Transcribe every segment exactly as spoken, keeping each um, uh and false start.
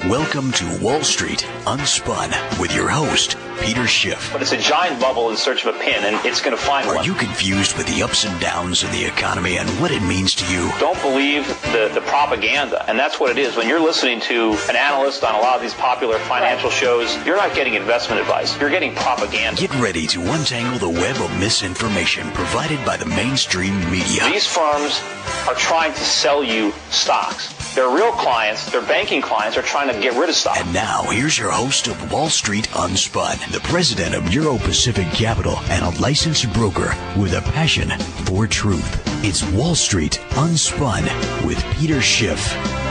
Welcome to Wall Street Unspun with your host, Peter Schiff. But it's a giant bubble in search of a pin, and it's going to find Are one. Are you confused with the ups and downs of the economy and what it means to you? Don't believe the, the propaganda, and that's what it is. When you're listening to an analyst on a lot of these popular financial shows, you're not getting investment advice. You're getting propaganda. Get ready to untangle the web of misinformation provided by the mainstream media. These firms are trying to sell you stocks. Their real clients, their banking clients, are trying to get rid of stock. And now, here's your host of Wall Street Unspun, the president of Euro Pacific Capital and a licensed broker with a passion for truth. It's Wall Street Unspun with Peter Schiff.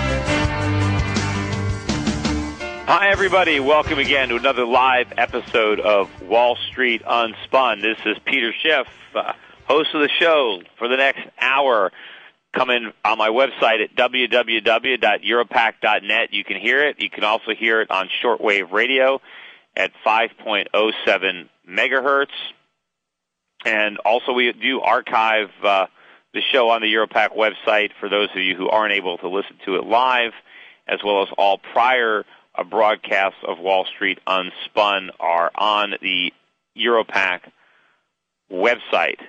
Hi, everybody. Welcome again to another live episode of Wall Street Unspun. This is Peter Schiff, uh, host of the show for the next hour. Come in on my website at w w w dot europac dot net. You can hear it. You can also hear it on shortwave radio at five point oh seven megahertz. And also we do archive uh, the show on the Europac website for those of you who aren't able to listen to it live, as well as all prior uh, broadcasts of Wall Street Unspun are on the Europac website.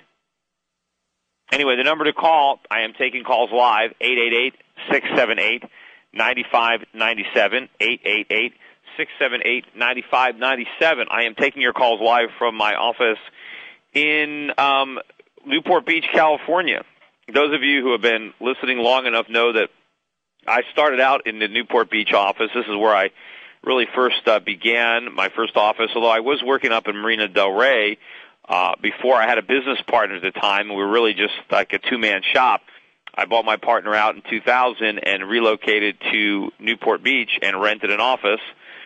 Anyway, the number to call, I am taking calls live, eight eight eight, six seven eight, nine five nine seven, eight eight eight, six seven eight, nine five nine seven. I am taking your calls live from my office in um, Newport Beach, California. Those of you who have been listening long enough know that I started out in the Newport Beach office. This is where I really first uh, began my first office, although I was working up in Marina del Rey. Uh, before I had a business partner at the time, we were really just like a two-man shop. I bought my partner out in two thousand and relocated to Newport Beach and rented an office.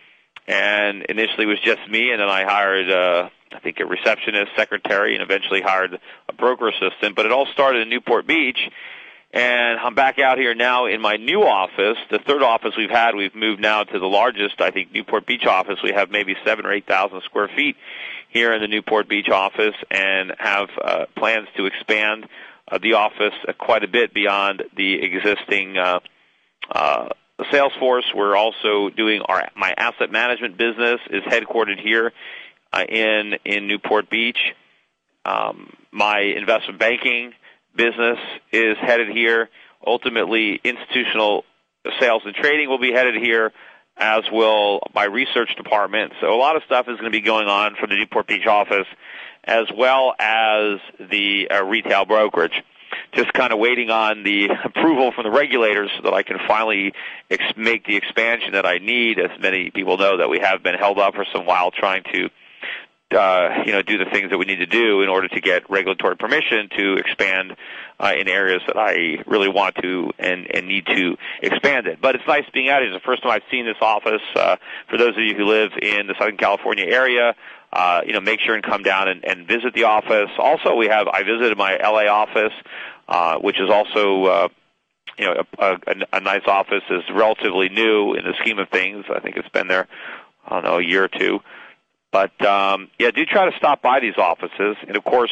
And initially it was just me, and then I hired, uh, I think, a receptionist, secretary, and eventually hired a broker assistant. But it all started in Newport Beach, and I'm back out here now in my new office, the third office we've had. We've moved now to the largest, I think, Newport Beach office. We have maybe seven or eight thousand square feet here in the Newport Beach office, and have uh, plans to expand uh, the office uh, quite a bit beyond the existing uh, uh, sales force. We're also doing our my asset management business is headquartered here uh, in in Newport Beach. Um, my investment banking business is headed here. Ultimately, institutional sales and trading will be headed here, as will my research department. So a lot of stuff is going to be going on from the Newport Beach office, as well as the uh, retail brokerage. Just kind of waiting on the approval from the regulators so that I can finally ex- make the expansion that I need. As many people know, that we have been held up for some while trying to Uh, you know, do the things that we need to do in order to get regulatory permission to expand uh, in areas that I really want to and, and need to expand it. But it's nice being out here. It's the first time I've seen this office. Uh, for those of you who live in the Southern California area, uh, you know, make sure and come down and, and visit the office. Also, we have I visited my L A office, uh, which is also uh, you know a, a, a nice office. Is relatively new in the scheme of things. I think it's been there, I don't know, a year or two. But, um, yeah, do try to stop by these offices. And, of course,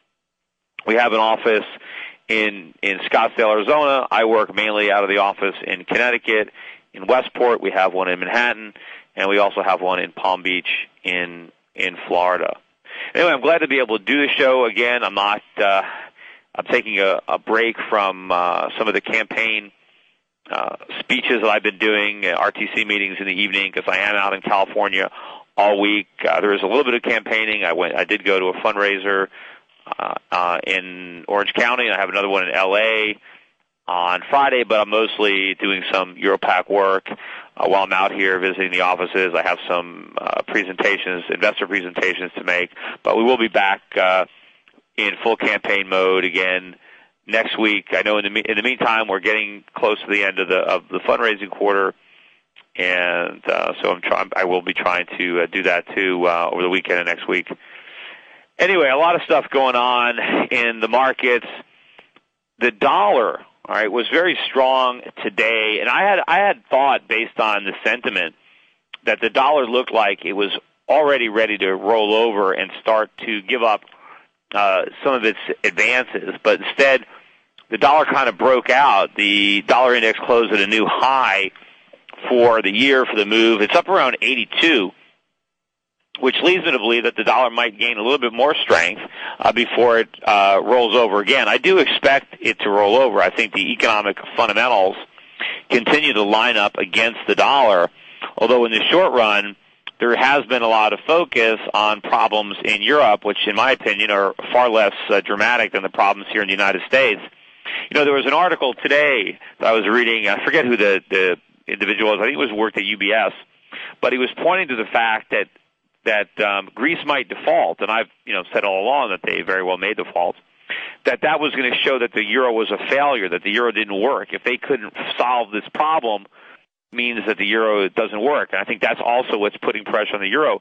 we have an office in in Scottsdale, Arizona. I work mainly out of the office in Connecticut. In Westport, we have one in Manhattan. And we also have one in Palm Beach in in Florida. Anyway, I'm glad to be able to do the show again. I'm not uh, – I'm taking a, a break from uh, some of the campaign uh, speeches that I've been doing, uh, R T C meetings in the evening, because I am out in California all week. Uh, there was a little bit of campaigning. I went. I did go to a fundraiser uh, uh, in Orange County. I have another one in L A on Friday, but I'm mostly doing some Europac work uh, while I'm out here visiting the offices. I have some uh, presentations, investor presentations to make, but we will be back uh, in full campaign mode again next week. I know in the in the meantime we're getting close to the end of the of the fundraising quarter. And uh, so I'm trying. I will be trying to uh, do that too uh, over the weekend and next week. Anyway, a lot of stuff going on in the markets. The dollar, all right, was very strong today, and I had I had thought, based on the sentiment, that the dollar looked like it was already ready to roll over and start to give up uh, some of its advances, but instead, the dollar kind of broke out. The dollar index closed at a new high for the year for the move. It's up around eighty-two, which leads me to believe that the dollar might gain a little bit more strength uh, before it uh, rolls over again. I do expect it to roll over. I think the economic fundamentals continue to line up against the dollar, although in the short run, there has been a lot of focus on problems in Europe, which, in my opinion, are far less uh, dramatic than the problems here in the United States. You know, there was an article today that I was reading. I forget who the, the individual was. I think it was worked at U B S, but he was pointing to the fact that that um, Greece might default, and I've you know said all along that they very well may default. That that was going to show that the euro was a failure, that the euro didn't work. If they couldn't solve this problem, means that the euro doesn't work. And I think that's also what's putting pressure on the euro.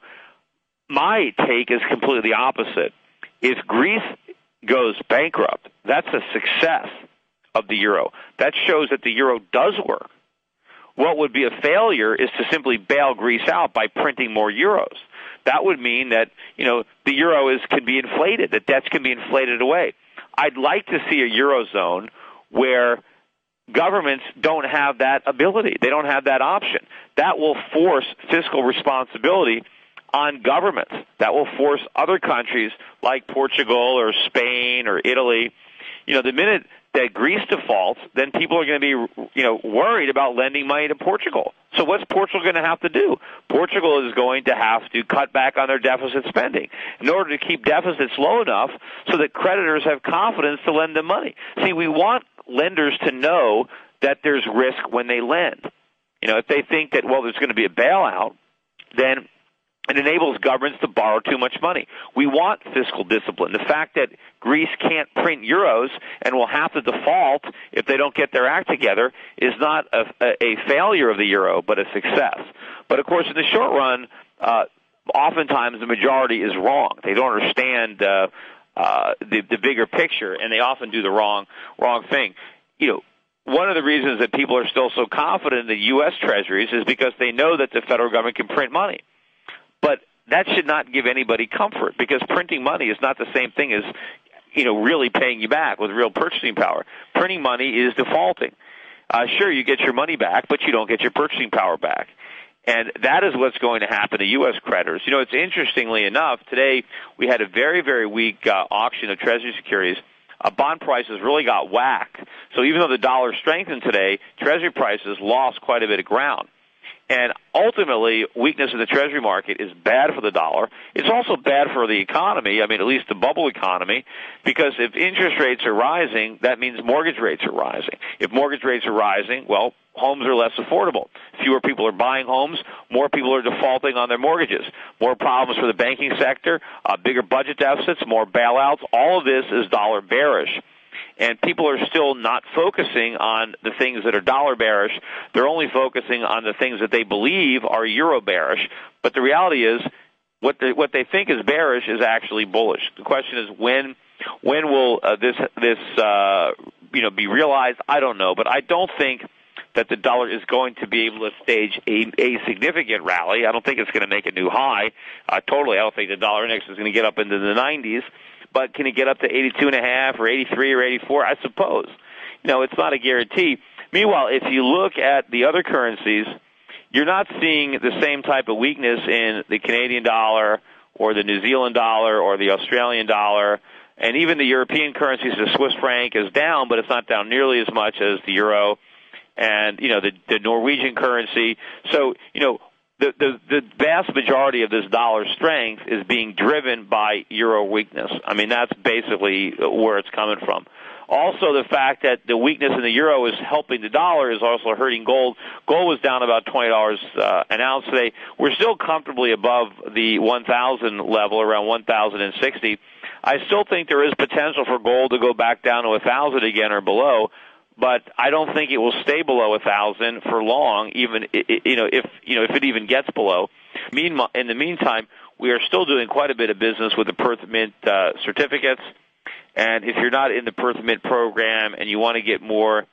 My take is completely the opposite. If Greece goes bankrupt, that's a success of the euro. That shows that the euro does work. What would be a failure is to simply bail Greece out by printing more euros. That would mean that, you know, the euro is can be inflated, that debts can be inflated away. I'd like to see a eurozone where governments don't have that ability. They don't have that option. That will force fiscal responsibility on governments. That will force other countries like Portugal or Spain or Italy. You know, the minute that Greece defaults, then people are going to be, you know, worried about lending money to Portugal. So what's Portugal going to have to do? Portugal is going to have to cut back on their deficit spending in order to keep deficits low enough so that creditors have confidence to lend them money. See, we want lenders to know that there's risk when they lend. You know, if they think that, well, there's going to be a bailout, then it enables governments to borrow too much money. We want fiscal discipline. The fact that Greece can't print euros and will have to default if they don't get their act together is not a, a failure of the euro, but a success. But, of course, in the short run, uh, oftentimes the majority is wrong. They don't understand uh, uh, the, the bigger picture, and they often do the wrong wrong thing. You know, one of the reasons that people are still so confident in the U S treasuries is because they know that the federal government can print money. But that should not give anybody comfort, because printing money is not the same thing as, you know, really paying you back with real purchasing power. Printing money is defaulting. Uh, sure, you get your money back, but you don't get your purchasing power back. And that is what's going to happen to U S creditors. You know, it's interestingly enough, today we had a very, very weak uh, auction of Treasury securities. Uh, bond prices really got whacked. So even though the dollar strengthened today, Treasury prices lost quite a bit of ground. And ultimately, weakness in the Treasury market is bad for the dollar. It's also bad for the economy, I mean, at least the bubble economy, because if interest rates are rising, that means mortgage rates are rising. If mortgage rates are rising, well, homes are less affordable. Fewer people are buying homes. More people are defaulting on their mortgages. More problems for the banking sector, uh, bigger budget deficits, more bailouts. All of this is dollar bearish. And people are still not focusing on the things that are dollar bearish. They're only focusing on the things that they believe are euro bearish. But the reality is, what they, what they think is bearish is actually bullish. The question is, when when will uh, this this uh, you know be realized? I don't know, but I don't think that the dollar is going to be able to stage a, a significant rally. I don't think it's going to make a new high. Uh, totally, I don't think the dollar index is going to get up into the nineties. But can it get up to eighty-two and a half or eighty-three or eighty-four? I suppose. You know, it's not a guarantee. Meanwhile, if you look at the other currencies, you're not seeing the same type of weakness in the Canadian dollar or the New Zealand dollar or the Australian dollar. And even the European currencies, the Swiss franc is down, but it's not down nearly as much as the euro and, you know, the, the Norwegian currency. So, you know, The, the the vast majority of this dollar strength is being driven by euro weakness. I mean, that's basically where it's coming from. Also, the fact that the weakness in the euro is helping the dollar is also hurting gold. Gold was down about twenty dollars uh, an ounce today. We're still comfortably above the one thousand level, around one thousand sixty. I still think there is potential for gold to go back down to one thousand again or below. But I don't think it will stay below a thousand for long. Even you know, if you know, if it even gets below. Meanwhile, in the meantime, we are still doing quite a bit of business with the Perth Mint uh, certificates. And if you're not in the Perth Mint program and you want to get more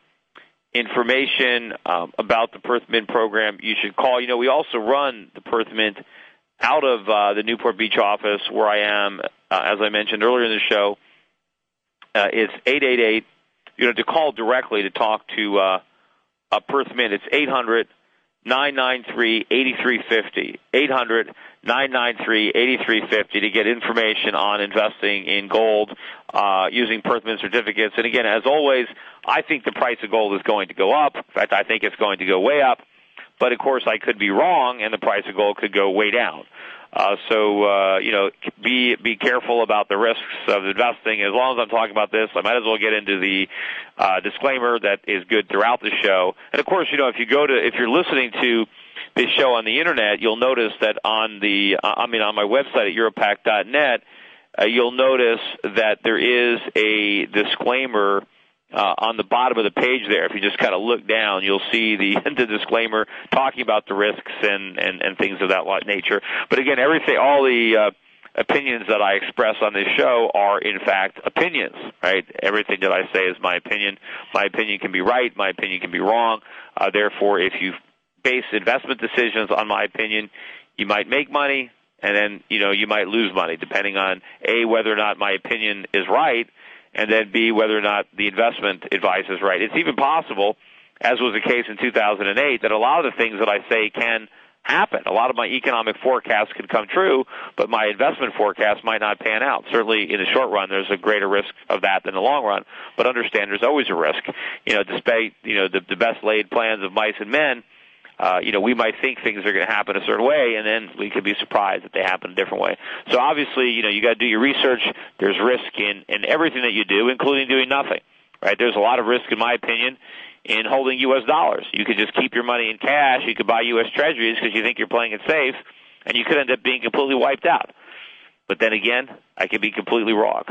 information um, about the Perth Mint program, you should call. You know, we also run the Perth Mint out of uh, the Newport Beach office where I am. Uh, as I mentioned earlier in the show, uh, it's eight eight eight. You know, to call directly to talk to uh, a Perth Mint, it's eight hundred, nine nine three, eight three five zero, eight hundred, nine nine three, eight three five zero to get information on investing in gold uh, using Perth Mint certificates. And again, as always, I think the price of gold is going to go up. In fact, I think it's going to go way up. But, of course, I could be wrong, and the price of gold could go way down. Uh, so, uh, you know, be be careful about the risks of investing. As long as I'm talking about this, I might as well get into the uh, disclaimer that is good throughout the show. And, of course, you know, if you go to, if you're listening to this show on the Internet, you'll notice that on the, uh, I mean, on my website at Europac dot net, uh, you'll notice that there is a disclaimer Uh, on the bottom of the page there. If you just kind of look down, you'll see the, the disclaimer talking about the risks and, and, and things of that nature. But again, everything, all the uh, opinions that I express on this show are, in fact, opinions, right? Everything that I say is my opinion. My opinion can be right. My opinion can be wrong. Uh, therefore, if you base investment decisions on my opinion, you might make money, and then, you know, you might lose money, depending on, A, whether or not my opinion is right, and then B, whether or not the investment advice is right. It's even possible, as was the case in two thousand eight, that a lot of the things that I say can happen. A lot of my economic forecasts could come true, but my investment forecast might not pan out. Certainly in the short run, there's a greater risk of that than the long run, but understand there's always a risk. You know, despite, you know, the, the best laid plans of mice and men, Uh, you know, we might think things are going to happen a certain way, and then we could be surprised that they happen a different way. So obviously, you know, you got to do your research. There's risk in, in everything that you do, including doing nothing, right? There's a lot of risk, in my opinion, in holding U S dollars. You could just keep your money in cash. You could buy U S Treasuries because you think you're playing it safe, and you could end up being completely wiped out. But then again, I could be completely wrong.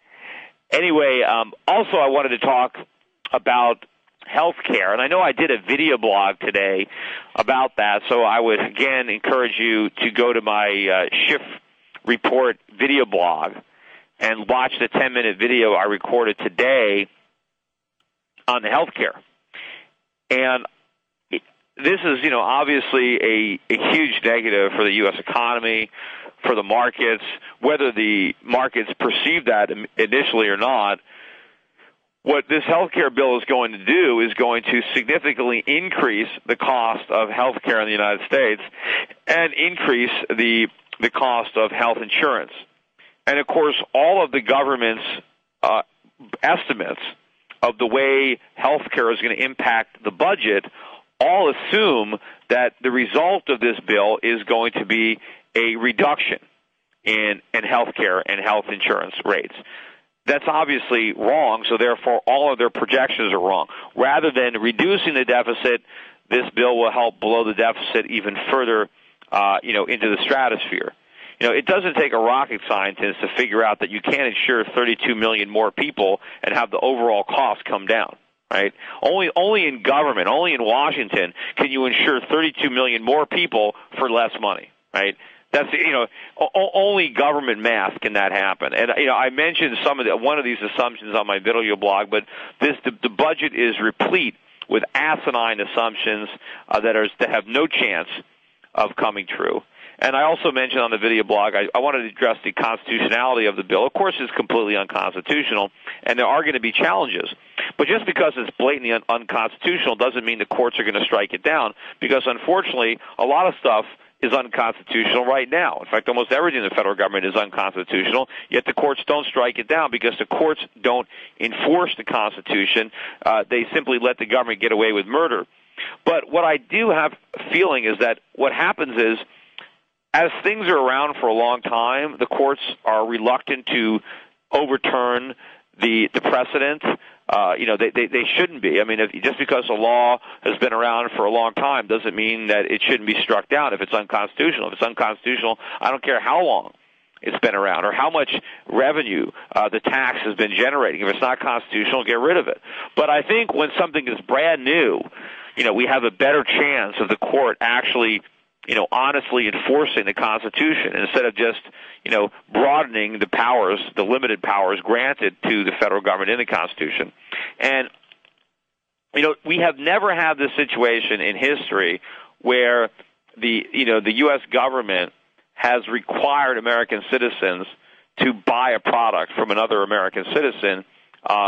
Anyway, um, also I wanted to talk about healthcare, and I know I did a video blog today about that, so I would again encourage you to go to my uh, Schiff Report video blog and watch the ten-minute video I recorded today on the healthcare. And this is, you know, obviously a, a huge negative for the U S economy, for the markets, whether the markets perceive that initially or not. What this health care bill is going to do is going to significantly increase the cost of health care in the United States and increase the the cost of health insurance. And, of course, all of the government's uh, estimates of the way health care is going to impact the budget all assume that the result of this bill is going to be a reduction in, in health care and health insurance rates. That's obviously wrong, so therefore all of their projections are wrong. Rather than reducing the deficit, this bill will help blow the deficit even further, uh, you know, into the stratosphere. You know, it doesn't take a rocket scientist to figure out that you can't insure thirty-two million more people and have the overall cost come down, right? Only, only in government, only in Washington can you insure thirty-two million more people for less money, right? That's, you know, only government math can that happen. And, you know, I mentioned some of the, one of these assumptions on my video blog, but this, the, the budget is replete with asinine assumptions uh, that are, that have no chance of coming true. And I also mentioned on the video blog, I, I wanted to address the constitutionality of the bill. Of course, it's completely unconstitutional, and there are going to be challenges. But just because it's blatantly un- unconstitutional doesn't mean the courts are going to strike it down, because unfortunately, a lot of stuff is unconstitutional right now. In fact, almost everything in the federal government is unconstitutional, yet the courts don't strike it down because the courts don't enforce the Constitution. Uh, they simply let the government get away with murder. But what I do have a feeling is that what happens is, as things are around for a long time, the courts are reluctant to overturn the, the precedent. Uh, you know, they, they, they shouldn't be. I mean, if, just because a law has been around for a long time doesn't mean that it shouldn't be struck down if it's unconstitutional. If it's unconstitutional, I don't care how long it's been around or how much revenue uh, the tax has been generating. If it's not constitutional, get rid of it. But I think when something is brand new, you know, we have a better chance of the court actually, you know, honestly enforcing the Constitution instead of just, you know, broadening the powers, the limited powers granted to the federal government in the Constitution. And, you know, we have never had this situation in history where the, you know, the U S government has required American citizens to buy a product from another American citizen uh,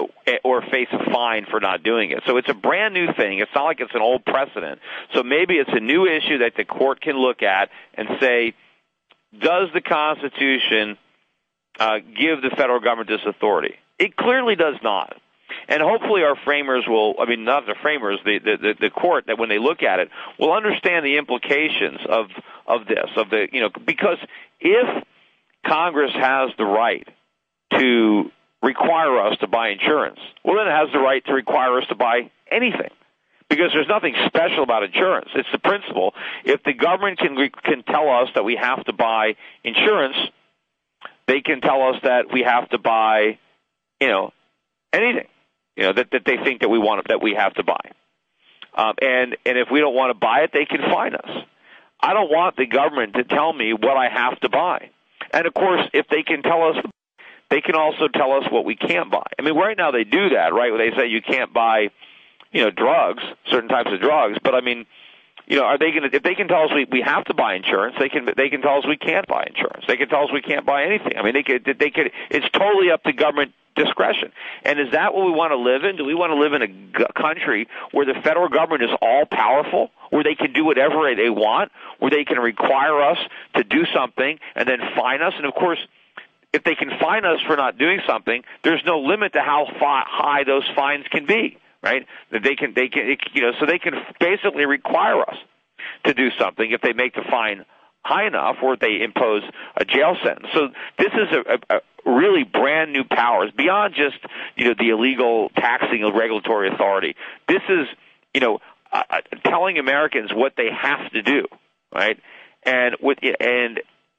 or face a fine for not doing it. So it's a brand new thing. It's not like it's an old precedent. So maybe it's a new issue that the court can look at and say, does the Constitution uh, give the federal government this authority? It clearly does not. And hopefully our framers will, I mean, not the framers, the, the, the court, that when they look at it, will understand the implications of, of this, of the, you know, because if Congress has the right to require us to buy insurance, well, then it has the right to require us to buy anything, because there's nothing special about insurance. It's the principle. If the government can can tell us that we have to buy insurance, they can tell us that we have to buy, you know, anything, you know, that, that they think that we want that we have to buy. Um, and and if we don't want to buy it, they can fine us. I don't want the government to tell me what I have to buy. And of course, if they can tell us, they can also tell us what we can't buy. I mean, right now they do that, right? Where they say you can't buy, you know, drugs, certain types of drugs. But I mean, you know, are they going to? If they can tell us we, we have to buy insurance, they can. They can tell us we can't buy insurance. They can tell us we can't buy anything. I mean, they could. They could. It's totally up to government discretion. And is that what we want to live in? Do we want to live in a g- country where the federal government is all powerful, where they can do whatever they want, where they can require us to do something and then fine us? And of course, if they can fine us for not doing something, there's no limit to how fi- high those fines can be, right? That they can, they can, you know, so they can basically require us to do something if they make the fine high enough, or if they impose a jail sentence. So this is a, a, a really brand new powers beyond just, you know, the illegal taxing of regulatory authority. This is, you know, uh, telling Americans what they have to do, right? And with and.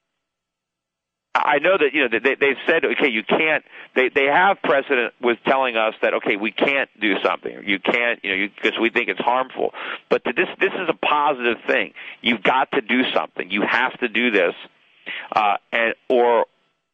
I know that, you know, they, they've said, okay, you can't, they, they have precedent with telling us that, okay, we can't do something. You can't, you know, because we think it's harmful. But this, this is a positive thing. You've got to do something. You have to do this, uh, and, or,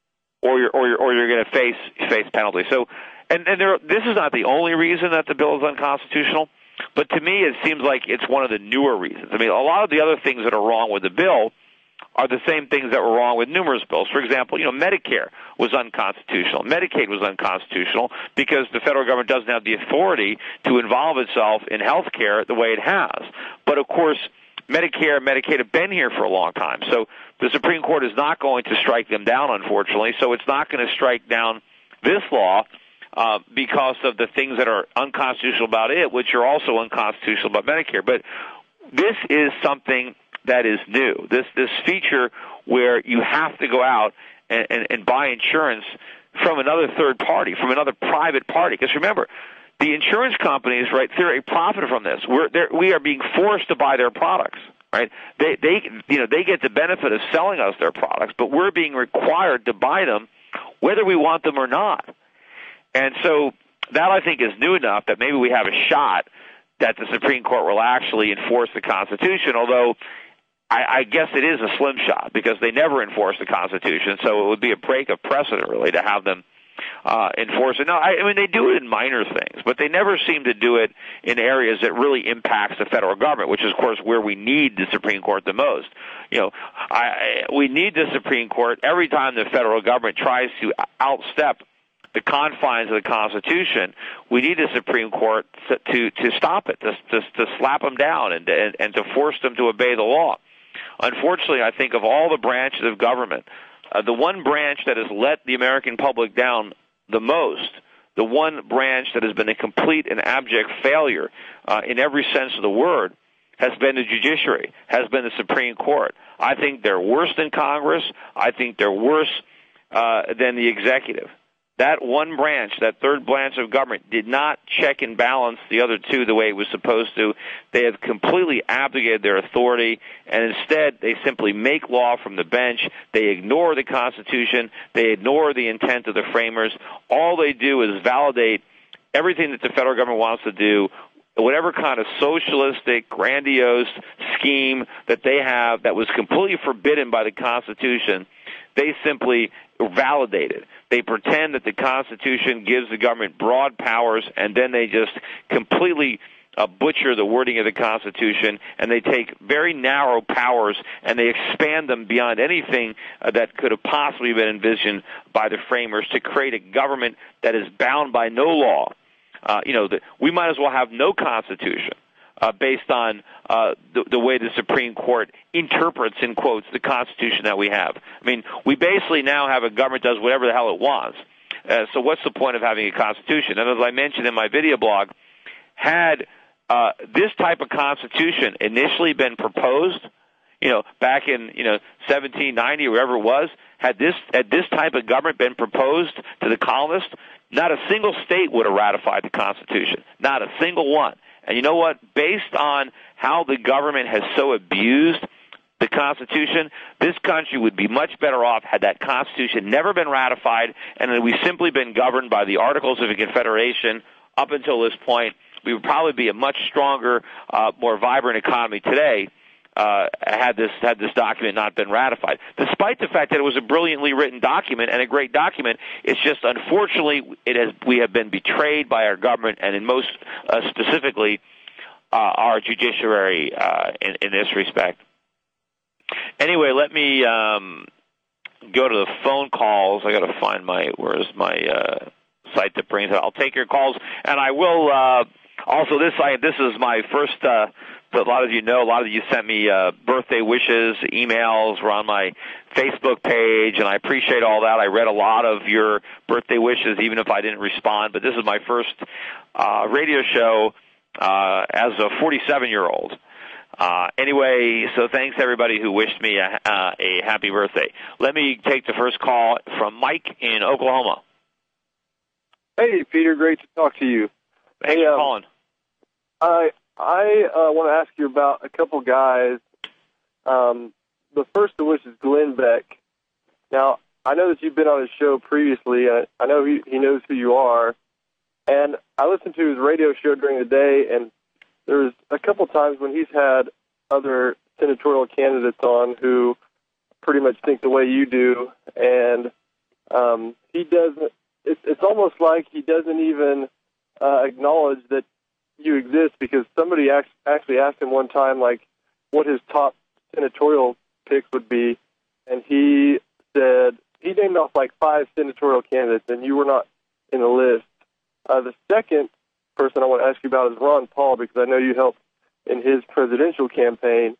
or you're, or you're, or you're going to face, face penalty. So, and, and there, this is not the only reason that the bill is unconstitutional, but to me, it seems like it's one of the newer reasons. I mean, a lot of the other things that are wrong with the bill are the same things that were wrong with numerous bills. For example, you know, Medicare was unconstitutional. Medicaid was unconstitutional because the federal government doesn't have the authority to involve itself in health care the way it has. But, of course, Medicare and Medicaid have been here for a long time. So the Supreme Court is not going to strike them down, unfortunately. So it's not going to strike down this law uh, because of the things that are unconstitutional about it, which are also unconstitutional about Medicare. But this is something that is new. This this feature where you have to go out and, and, and buy insurance from another third party, from another private party. Because remember, the insurance companies, right, they're profiting from this. We're we are being forced to buy their products, right? They they you know they get the benefit of selling us their products, but we're being required to buy them whether we want them or not. And so that, I think, is new enough that maybe we have a shot that the Supreme Court will actually enforce the Constitution, although I, I guess it is a slim shot because they never enforce the Constitution, so it would be a break of precedent, really, to have them uh, enforce it. No, I, I mean, they do it in minor things, but they never seem to do it in areas that really impacts the federal government, which is, of course, where we need the Supreme Court the most. You know, I, we need the Supreme Court every time the federal government tries to outstep the confines of the Constitution. We need the Supreme Court to to, to stop it, to, to to slap them down, and, and and to force them to obey the law. Unfortunately, I think of all the branches of government, uh, the one branch that has let the American public down the most, the one branch that has been a complete and abject failure uh, in every sense of the word, has been the judiciary, has been the Supreme Court. I think they're worse than Congress. I think they're worse uh, than the executive. That one branch, that third branch of government, did not check and balance the other two the way it was supposed to. They have completely abdicated their authority, and instead they simply make law from the bench. They ignore the Constitution. They ignore the intent of the framers. All they do is validate everything that the federal government wants to do, whatever kind of socialistic, grandiose scheme that they have that was completely forbidden by the Constitution. They simply validate it. They pretend that the Constitution gives the government broad powers, and then they just completely uh, butcher the wording of the Constitution, and they take very narrow powers and they expand them beyond anything uh, that could have possibly been envisioned by the framers to create a government that is bound by no law. Uh, you know, the, we might as well have no Constitution. Uh, based on uh, the, the way the Supreme Court interprets, in quotes, the Constitution that we have. I mean, we basically now have a government that does whatever the hell it wants. Uh, so what's the point of having a Constitution? And as I mentioned in my video blog, had uh, this type of Constitution initially been proposed, you know, back in, you know, seventeen ninety or whatever it was, had this, had this type of government been proposed to the colonists, not a single state would have ratified the Constitution. Not a single one. And you know what? Based on how the government has so abused the Constitution, this country would be much better off had that Constitution never been ratified and had we simply been governed by the Articles of Confederation up until this point. We would probably be a much stronger, uh, more vibrant economy today uh, had this had this document not been ratified. Despite the fact that it was a brilliantly written document and a great document, it's just unfortunately it has we have been betrayed by our government and in most uh, specifically uh, our judiciary uh, in, in this respect. Anyway, let me um, go to the phone calls. I got to find my where's my uh, site that brings it. I'll take your calls, and I will uh, also this I this is my first. Uh, So a lot of you know, a lot of you sent me uh, birthday wishes, emails, were on my Facebook page, and I appreciate all that. I read a lot of your birthday wishes, even if I didn't respond. But this is my first uh, radio show uh, as a forty-seven-year-old. Uh, anyway, so thanks everybody who wished me a, uh, a happy birthday. Let me take the first call from Mike in Oklahoma. Hey, Peter, great to talk to you. Thanks hey, for um, calling. I I uh, want to ask you about a couple guys. Um, the first of which is Glenn Beck. Now, I know that you've been on his show previously. I, I know he, he knows who you are. And I listened to his radio show during the day, and there's a couple times when he's had other senatorial candidates on who pretty much think the way you do. And um, he doesn't, it's, it's almost like he doesn't even uh, acknowledge that you exist, because somebody actually asked him one time, like, what his top senatorial picks would be, and he said, he named off like five senatorial candidates, and you were not in the list. Uh, the second person I want to ask you about is Ron Paul, because I know you helped in his presidential campaign,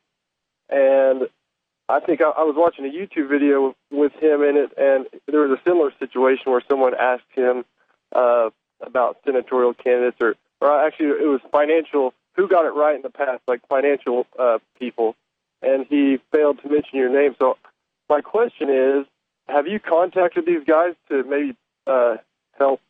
and I think I, I was watching a YouTube video with him in it, and there was a similar situation where someone asked him uh, about senatorial candidates, or Or actually, it was financial, who got it right in the past, like financial uh, people, and he failed to mention your name. So my question is, have you contacted these guys to maybe uh, help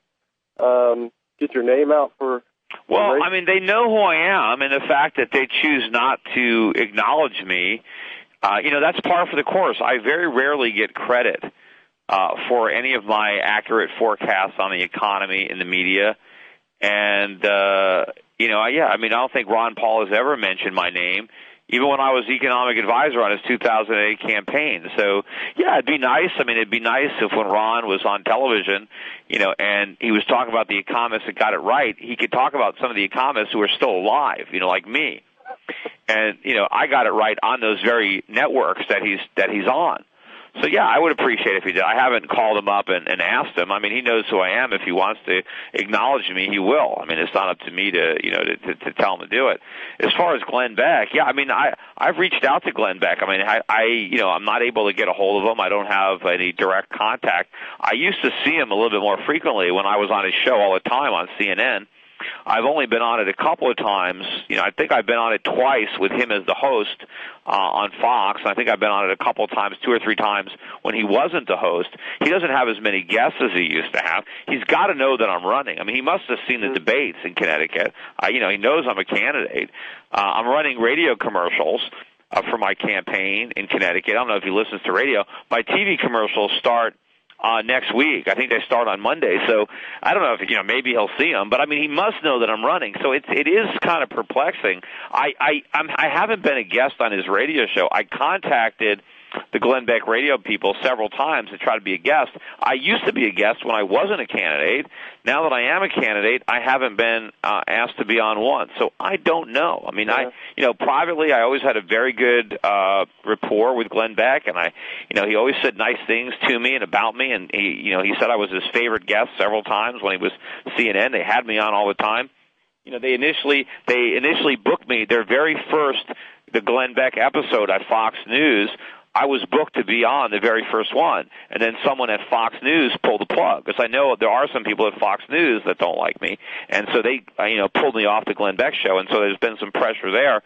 um, get your name out for... Well, I mean, they know who I am, and the fact that they choose not to acknowledge me, uh, you know, that's par for the course. I very rarely get credit uh, for any of my accurate forecasts on the economy in the media. And, uh, you know, yeah, I mean, I don't think Ron Paul has ever mentioned my name, even when I was economic advisor on his two thousand eight campaign. So, yeah, it'd be nice. I mean, it'd be nice if when Ron was on television, you know, and he was talking about the economists that got it right, he could talk about some of the economists who are still alive, you know, like me. And, you know, I got it right on those very networks that he's that he's on. So, yeah, I would appreciate it if he did. I haven't called him up and, and asked him. I mean, he knows who I am. If he wants to acknowledge me, he will. I mean, it's not up to me to, you know, to, to, to tell him to do it. As far as Glenn Beck, yeah, I mean, I, I've reached out to Glenn Beck. I mean, I, I, you know, I'm not able to get a hold of him. I don't have any direct contact. I used to see him a little bit more frequently when I was on his show all the time on C N N. I've only been on it a couple of times. You know, I think I've been on it twice with him as the host uh, on Fox. I think I've been on it a couple of times, two or three times when he wasn't the host. He doesn't have as many guests as he used to have. He's got to know that I'm running. I mean, he must have seen the debates in Connecticut. Uh, you know, he knows I'm a candidate. Uh, I'm running radio commercials uh, for my campaign in Connecticut. I don't know if he listens to radio. My T V commercials start Uh, next week. I think they start on Monday, so I don't know if, you know, maybe he'll see them, but I mean, he must know that I'm running, so it's, it is kind of perplexing. I, I, I'm, I haven't been a guest on his radio show. I contacted the Glenn Beck radio people several times to try to be a guest. I used to be a guest when I wasn't a candidate. Now that I am a candidate, I haven't been uh, asked to be on one. So I don't know. I mean, yeah. I, you know, privately, I always had a very good uh, rapport with Glenn Beck, and I, you know, he always said nice things to me and about me, and he, you know, he said I was his favorite guest several times when he was C N N. They had me on all the time. You know, they initially they initially booked me their very first, the Glenn Beck episode at Fox News. I was booked to be on the very first one, and then someone at Fox News pulled the plug, because I know there are some people at Fox News that don't like me, and so they, you know, pulled me off the Glenn Beck show, and so there's been some pressure there.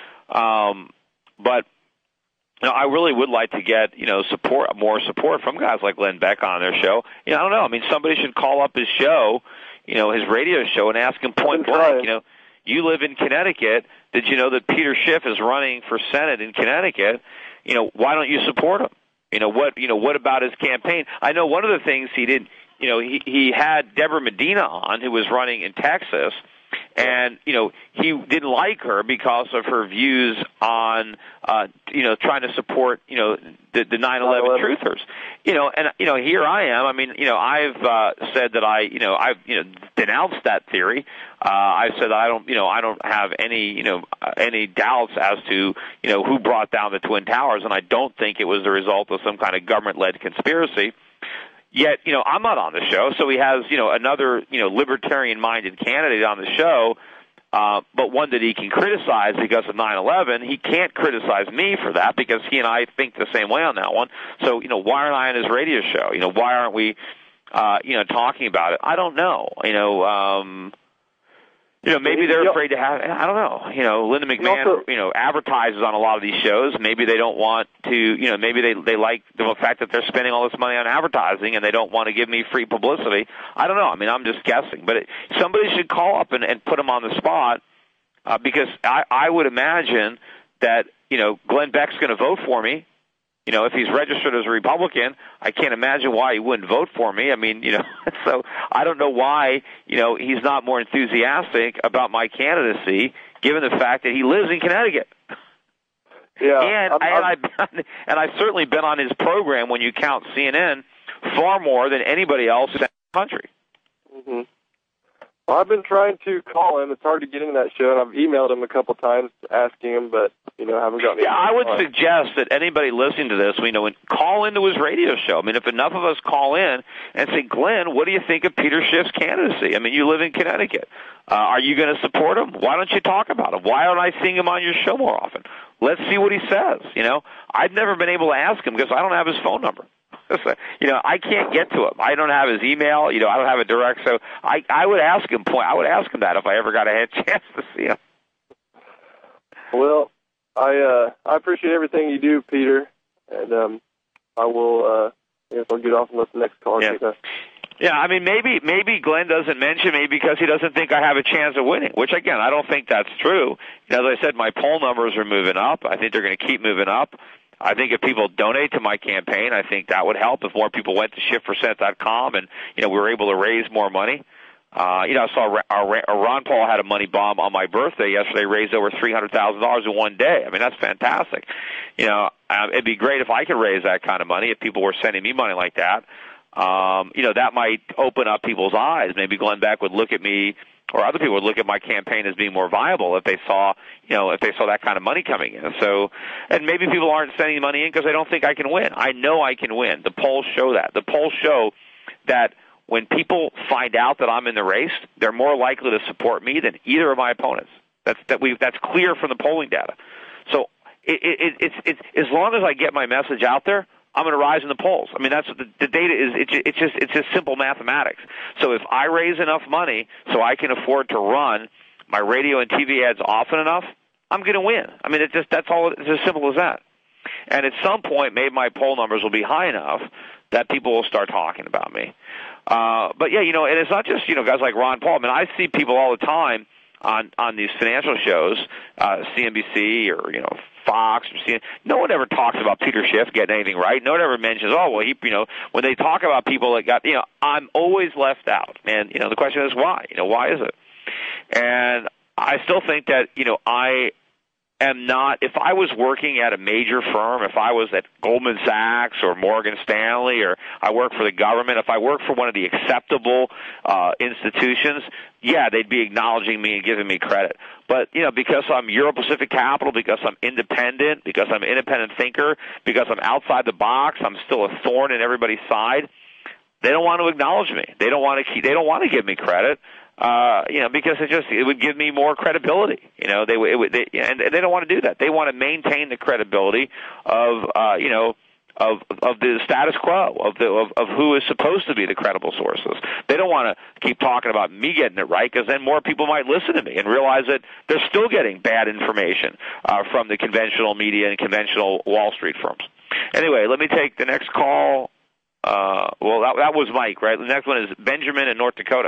Um, but you know, I really would like to get, you know, support, more support from guys like Glenn Beck on their show. You know, I don't know. I mean, somebody should call up his show, you know, his radio show, and ask him point blank, you know, you live in Connecticut. Did you know that Peter Schiff is running for Senate in Connecticut? You know, why don't you support him? You know, what, you know, what about his campaign? I know one of the things he did, you know, he, he had Deborah Medina on, who was running in Texas, and, you know, he didn't like her because of her views on, uh, you know, trying to support, you know, the, the nine eleven truthers. You know, and, you know, here I am. I mean, you know, I've uh, said that I, you know, I've, you know, denounced that theory. Uh, I said that I don't, you know, I don't have any, you know, any doubts as to, you know, who brought down the Twin Towers, and I don't think it was the result of some kind of government-led conspiracy. Yet, you know, I'm not on the show, so he has, you know, another, you know, libertarian-minded candidate on the show, uh, but one that he can criticize because of nine eleven. He can't criticize me for that because he and I think the same way on that one. So, you know, why aren't I on his radio show? You know, why aren't we, uh, you know, talking about it? I don't know. You know, um, you know, maybe they're afraid to have, I don't know, you know, Linda McMahon, you know, advertises on a lot of these shows. Maybe they don't want to, you know, maybe they, they like the fact that they're spending all this money on advertising and they don't want to give me free publicity. I don't know. I mean, I'm just guessing. But it, somebody should call up and, and put them on the spot uh, because I, I would imagine that, you know, Glenn Beck's going to vote for me. You know, if he's registered as a Republican, I can't imagine why he wouldn't vote for me. I mean, you know, so I don't know why, you know, he's not more enthusiastic about my candidacy, given the fact that he lives in Connecticut. Yeah, and, I'm, I, I'm, and, I've, and I've certainly been on his program, when you count C N N, far more than anybody else in the country. Mm-hmm. Well, I've been trying to call him. It's hard to get into that show, and I've emailed him a couple times asking him, but, you know, I haven't gotten any. Yeah, I would on. suggest that anybody listening to this, you know, call into his radio show. I mean, if enough of us call in and say, Glenn, what do you think of Peter Schiff's candidacy? I mean, you live in Connecticut. Uh, are you going to support him? Why don't you talk about him? Why aren't I seeing him on your show more often? Let's see what he says. You know, I've never been able to ask him because I don't have his phone number. You know, I can't get to him. I don't have his email. You know, I don't have a direct. So I, I would ask him. Point. I would ask him that if I ever got a chance to see him. Well, I uh, I appreciate everything you do, Peter, and um, I will. Uh, I guess I'll get off and let the next caller yeah. take us. Yeah, I mean, maybe maybe Glenn doesn't mention me because he doesn't think I have a chance of winning, which, again, I don't think that's true. You know, as I said, my poll numbers are moving up. I think they're going to keep moving up. I think if people donate to my campaign, I think that would help. If more people went to shift for senate dot com and, you know, we were able to raise more money. Uh, you know, I saw Ron Paul had a money bomb on my birthday yesterday, raised over three hundred thousand dollars in one day. I mean, that's fantastic. You know, um, it'd be great if I could raise that kind of money, if people were sending me money like that. Um, you know, that might open up people's eyes. Maybe Glenn Beck would look at me, or other people would look at my campaign as being more viable if they saw, you know, if they saw that kind of money coming in. So, and maybe people aren't sending money in because they don't think I can win. I know I can win. The polls show that. The polls show that when people find out that I'm in the race, they're more likely to support me than either of my opponents. That's that we that's clear from the polling data. So, it, it, it's it's as long as I get my message out there, I'm going to rise in the polls. I mean, that's what the, the data is. It's, it's just it's just simple mathematics. So if I raise enough money so I can afford to run my radio and T V ads often enough, I'm going to win. I mean, it's just that's all. It's as simple as that. And at some point, maybe my poll numbers will be high enough that people will start talking about me. Uh, but yeah, you know, and it's not just you know guys like Ron Paul. I mean, I see people all the time on on these financial shows, uh, C N B C or you know. Fox or C N N. No one ever talks about Peter Schiff getting anything right. No one ever mentions, oh, well, he, you know, when they talk about people that got, you know, I'm always left out. And, you know, the question is why? You know, why is it? And I still think that, you know, I am not, if I was working at a major firm, if I was at Goldman Sachs or Morgan Stanley, or I work for the government, if I work for one of the acceptable uh, institutions, yeah, they'd be acknowledging me and giving me credit. But, you know, because I'm Euro Pacific Capital, because I'm independent, because I'm an independent thinker, because I'm outside the box, I'm still a thorn in everybody's side, they don't want to acknowledge me. They don't want to keep, they don't want to give me credit. Uh, you know, because it just it would give me more credibility. You know, they it would, they, and they don't want to do that. They want to maintain the credibility of uh, you know of of the status quo of the of, of who is supposed to be the credible sources. They don't want to keep talking about me getting it right, because then more people might listen to me and realize that they're still getting bad information uh, from the conventional media and conventional Wall Street firms. Anyway, let me take the next call. Uh, well, that, that was Mike, right? The next one is Benjamin in North Dakota.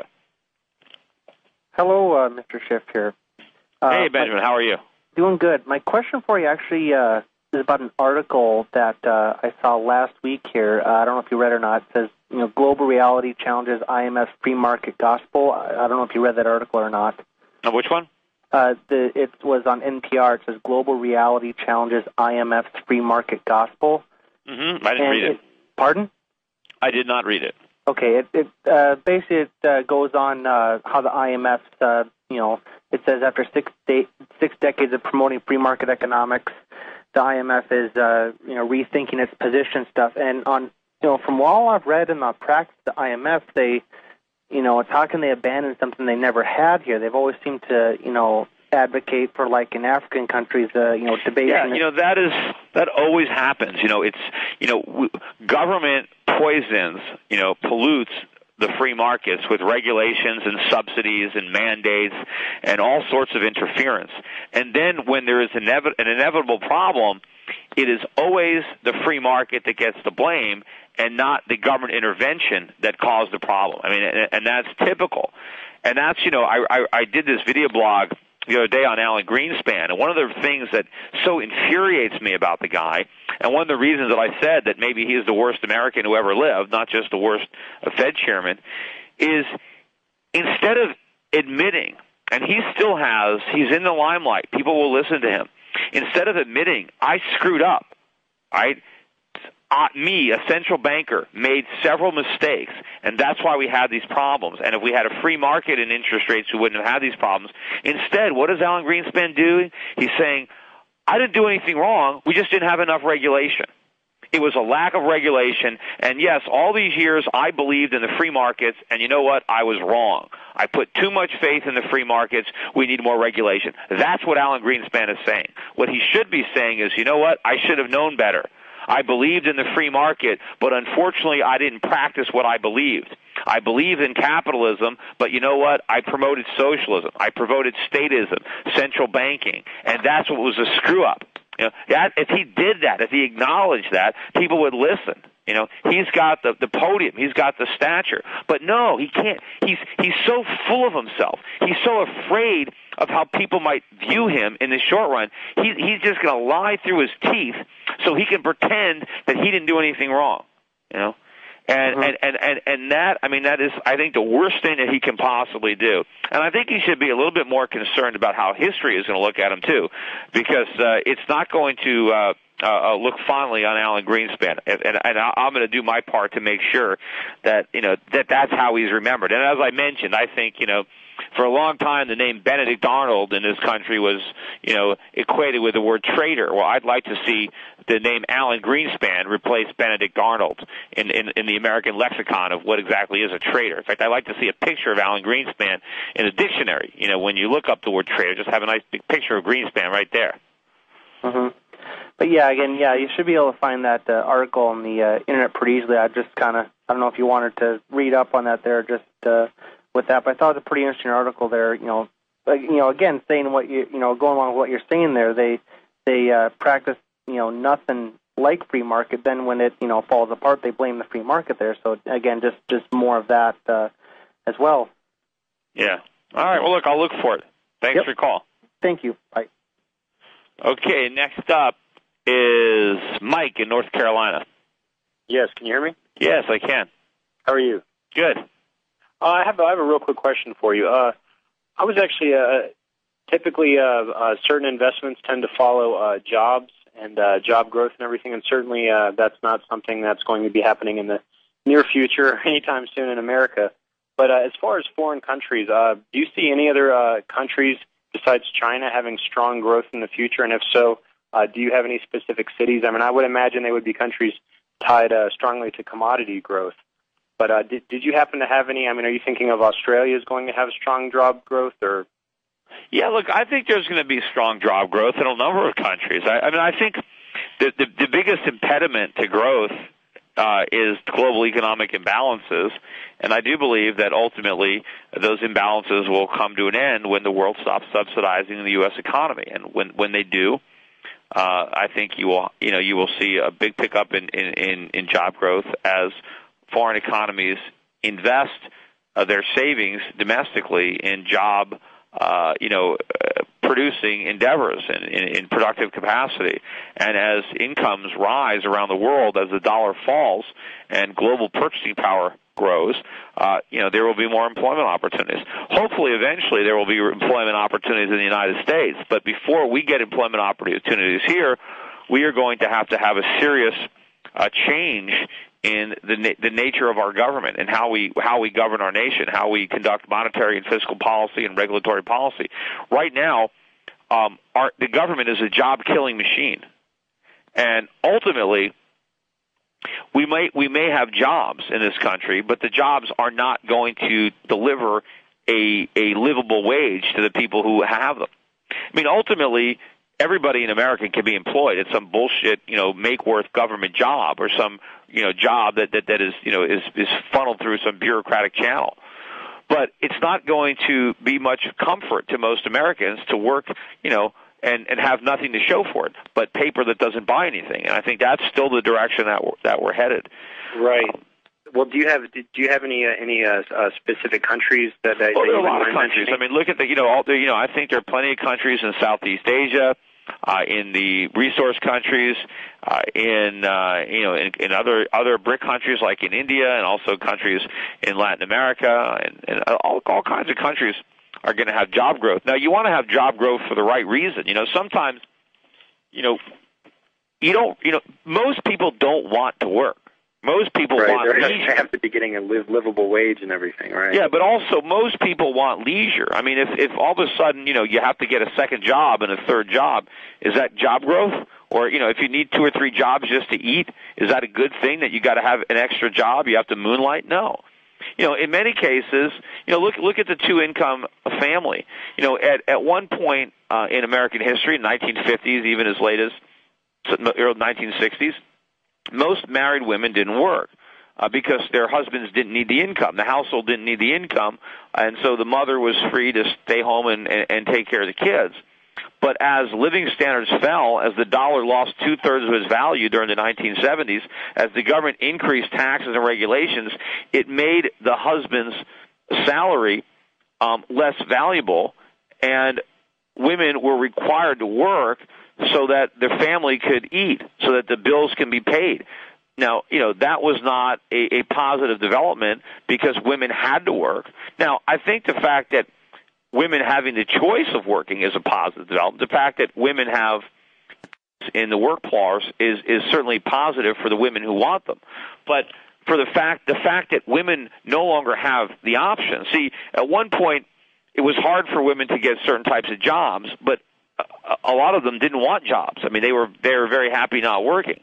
Hello, uh, Mister Schiff here. Uh, hey, Benjamin, my, how are you? Doing good. My question for you actually uh, is about an article that uh, I saw last week here. Uh, I don't know if you read it or not. It says, you know, global reality challenges I M F's free market gospel. I, I don't know if you read that article or not. Uh, which one? Uh, the, it was on N P R. It says global reality challenges I M F's free market gospel. Mm-hmm. I didn't and read it. it. Pardon? I did not read it. Okay, it, it uh, basically it uh, goes on uh, how the I M F, uh, you know, it says after six de- six decades of promoting free market economics, the I M F is, uh, you know, rethinking its position stuff. And on, you know, from all I've read in the practice, the I M F, they, you know, it's how can they abandon something they never had here? They've always seemed to, you know, advocate for, like in African countries, uh, you know, debate. Yeah, you know, that is that always happens. You know, it's you know, w- government poisons, you know, pollutes the free markets with regulations and subsidies and mandates and all sorts of interference. And then when there is an, inev- an inevitable problem, it is always the free market that gets the blame and not the government intervention that caused the problem. I mean, and, and that's typical. And that's, you know, I, I, I did this video blog the other day on Alan Greenspan, and one of the things that so infuriates me about the guy, and one of the reasons that I said that maybe he is the worst American who ever lived, not just the worst Fed chairman, is instead of admitting, and he still has, he's in the limelight, people will listen to him, instead of admitting, I screwed up, right? Uh, me, a central banker, made several mistakes, and that's why we had these problems. And if we had a free market in interest rates, we wouldn't have had these problems. Instead, what is Alan Greenspan doing? He's saying, I didn't do anything wrong, we just didn't have enough regulation. It was a lack of regulation, and yes, all these years I believed in the free markets, and you know what? I was wrong. I put too much faith in the free markets. We need more regulation. That's what Alan Greenspan is saying. What he should be saying is, you know what? I should have known better. I believed in the free market, but unfortunately I didn't practice what I believed. I believe in capitalism, but you know what? I promoted socialism. I promoted statism, central banking, and that's what was a screw-up. You know, that, if he did that, if he acknowledged that, people would listen. You know, he's got the, the podium, he's got the stature. But no, he can't. He's he's so full of himself. He's so afraid of how people might view him in the short run. He, he's just going to lie through his teeth so he can pretend that he didn't do anything wrong. You know, and, mm-hmm. and, and, and, and that, I mean, that is, I think, the worst thing that he can possibly do. And I think he should be a little bit more concerned about how history is going to look at him, too, because uh, it's not going to uh, uh, look fondly on Alan Greenspan. And, and, and I'm going to do my part to make sure that, you know, that that's how he's remembered. And as I mentioned, I think, you know, for a long time, the name Benedict Arnold in this country was, you know, equated with the word traitor. Well, I'd like to see the name Alan Greenspan replace Benedict Arnold in, in, in the American lexicon of what exactly is a traitor. In fact, I'd like to see a picture of Alan Greenspan in a dictionary. You know, when you look up the word traitor, just have a nice big picture of Greenspan right there. Mm-hmm. But yeah, again, yeah, you should be able to find that uh, article on the uh, internet pretty easily. I just kind of, I don't know if you wanted to read up on that there, just uh, with that. But I thought it was a pretty interesting article there. You know, like, you know, again, saying what you, you know, going along with what you're saying there, they they uh, practice, you know, nothing like free market. Then when it, you know, falls apart, they blame the free market there. So again, just just more of that uh, as well. Yeah. All right. Well, look, I'll look for it. Thanks Yep. for your call. Thank you. Bye. Okay. Next up is Mike in North Carolina. Yes, can you hear me? Yes, I can. How are you? Good. Uh, I have I have a real quick question for you. Uh, I was actually uh, typically uh, uh, certain investments tend to follow uh, jobs and uh, job growth and everything, and certainly uh, that's not something that's going to be happening in the near future or anytime soon in America. But uh, as far as foreign countries, uh, do you see any other uh, countries besides China having strong growth in the future? And if so, uh, do you have any specific cities? I mean, I would imagine they would be countries tied uh, strongly to commodity growth. But uh, did, did you happen to have any? I mean, are you thinking of Australia is going to have strong job growth? Or Yeah, look, I think there's going to be strong job growth in a number of countries. I, I mean, I think the, the, the biggest impediment to growth uh, is global economic imbalances, and I do believe that ultimately those imbalances will come to an end when the world stops subsidizing the U S economy. And when when they do, uh, I think you will you know you will see a big pickup in in, in, in job growth as foreign economies invest uh, their savings domestically in job, uh, you know, uh, producing endeavors in, in, in productive capacity. And as incomes rise around the world, as the dollar falls and global purchasing power grows, uh, you know, there will be more employment opportunities. Hopefully, eventually, there will be employment opportunities in the United States. But before we get employment opportunities here, we are going to have to have a serious uh, change in the na- the nature of our government and how we how we govern our nation, how we conduct monetary and fiscal policy and regulatory policy. Right now, um, our, the government is a job-killing machine, and ultimately, we may we may have jobs in this country, but the jobs are not going to deliver a a livable wage to the people who have them. I mean, ultimately, everybody in America can be employed at some bullshit, you know, make-worth government job or some, you know, job that, that, that is, you know, is, is funneled through some bureaucratic channel. But it's not going to be much comfort to most Americans to work, you know, and, and have nothing to show for it, but paper that doesn't buy anything. And I think that's still the direction that we're, that we're headed. Right. Um, well, do you have do you have any uh, any uh, uh, specific countries that? that well, that there are you a lot of mind countries. mentioning? I mean, look at the, you know, all the, you know, I think there are plenty of countries in Southeast Asia, uh, in the resource countries, uh, in uh, you know, in, in other other BRIC countries like in India, and also countries in Latin America, and, and all all kinds of countries are going to have job growth. Now, you want to have job growth for the right reason. You know, sometimes, you know, you don't, you know, most people don't want to work. Most people right. want They're, leisure. They have to be getting a live, livable wage and everything, right? Yeah, but also most people want leisure. I mean, if if all of a sudden, you know, you have to get a second job and a third job, is that job growth? Or, you know, if you need two or three jobs just to eat, is that a good thing that you got to have an extra job? You have to moonlight? No. You know, in many cases, you know, look look at the two-income family. You know, at at one point uh, in American history, nineteen fifties, even as late as early nineteen sixties, most married women didn't work uh, because their husbands didn't need the income. The household didn't need the income, and so the mother was free to stay home and, and, and take care of the kids. But as living standards fell, as the dollar lost two-thirds of its value during the nineteen seventies, as the government increased taxes and regulations, it made the husband's salary um, less valuable, and women were required to work so that their family could eat, so that the bills can be paid. Now, you know, that was not a, a positive development because women had to work. Now, I think the fact that women having the choice of working is a positive development. The fact that women have in the workforce is, is certainly positive for the women who want them. But for the fact, the fact that women no longer have the option. See, at one point, it was hard for women to get certain types of jobs, but a lot of them didn't want jobs. I mean, they were they were very happy not working.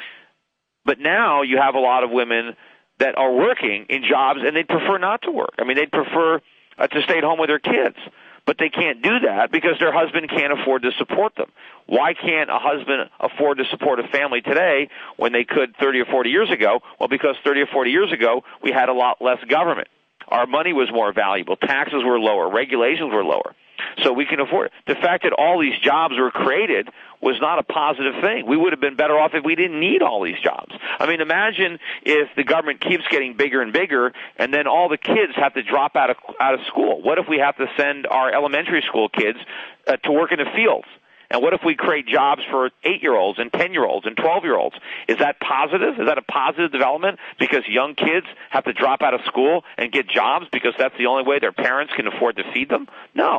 But now you have a lot of women that are working in jobs, and they'd prefer not to work. I mean, they'd prefer uh, to stay at home with their kids. But they can't do that because their husband can't afford to support them. Why can't a husband afford to support a family today when they could thirty or forty years ago? Well, because thirty or forty years ago, we had a lot less government. Our money was more valuable. Taxes were lower. Regulations were lower. So we can afford it. The fact that all these jobs were created was not a positive thing. We would have been better off if we didn't need all these jobs. I mean, imagine if the government keeps getting bigger and bigger, and then all the kids have to drop out of out of school. What if we have to send our elementary school kids uh, to work in the fields? And what if we create jobs for eight-year-olds and ten-year-olds and twelve-year-olds? Is that positive? Is that a positive development because young kids have to drop out of school and get jobs because that's the only way their parents can afford to feed them? No.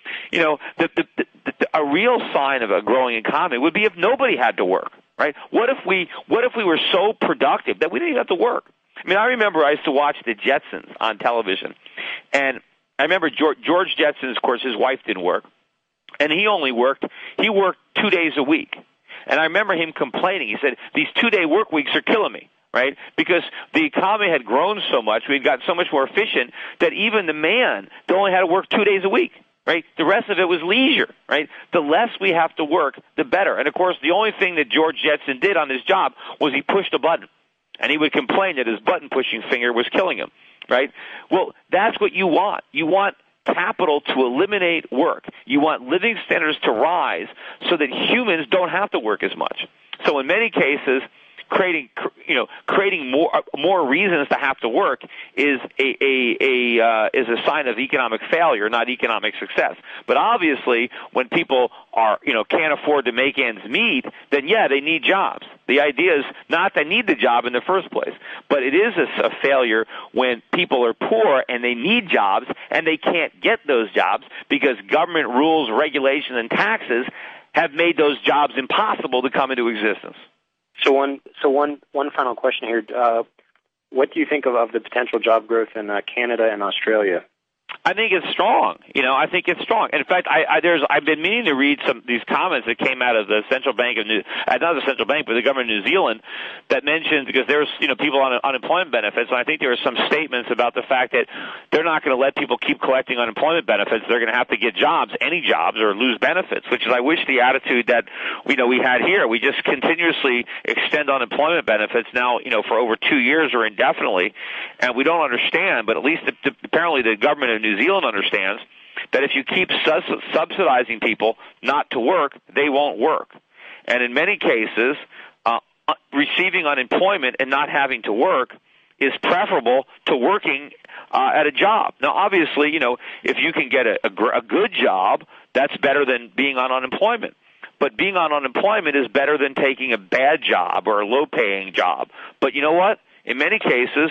You know, the, the, the, the, a real sign of a growing economy would be if nobody had to work, right? What if we what if we were so productive that we didn't even have to work? I mean, I remember I used to watch the Jetsons on television, and I remember George, George Jetson, of course, his wife didn't work, and he only worked, he worked two days a week. And I remember him complaining. He said, these two-day work weeks are killing me, right? Because the economy had grown so much, we had gotten so much more efficient that even the man only had to work two days a week, right? The rest of it was leisure, right? The less we have to work, the better. And, of course, the only thing that George Jetson did on his job was he pushed a button. And he would complain that his button-pushing finger was killing him, right? Well, that's what you want. You want capital to eliminate work. You want living standards to rise so that humans don't have to work as much. So in many cases, creating, you know, creating more more reasons to have to work is a a, a uh, is a sign of economic failure, not economic success. But obviously, when people are, you know, can't afford to make ends meet, then yeah, they need jobs. The idea is not they need the job in the first place, but it is a, a failure when people are poor and they need jobs and they can't get those jobs because government rules, regulations, and taxes have made those jobs impossible to come into existence. So one, so one, one final question here. Uh, what do you think of, of the potential job growth in uh, Canada and Australia? I think it's strong. You know, I think it's strong. And in fact, I, I there's I've been meaning to read some these comments that came out of the Central Bank of New, uh, not the Central Bank, but the government of New Zealand that mentioned because there's you know people on unemployment benefits, and I think there were some statements about the fact that they're not going to let people keep collecting unemployment benefits. They're going to have to get jobs, any jobs, or lose benefits. Which is, I wish the attitude that you know we had here. We just continuously extend unemployment benefits now, you know, for over two years or indefinitely, and we don't understand. But at least the, the, apparently the government of New Zealand understands that if you keep sus- subsidizing people not to work, they won't work. And in many cases, uh, receiving unemployment and not having to work is preferable to working uh, at a job. Now, obviously, you know, if you can get a, a, gr- a good job, that's better than being on unemployment. But being on unemployment is better than taking a bad job or a low-paying job. But you know what? In many cases,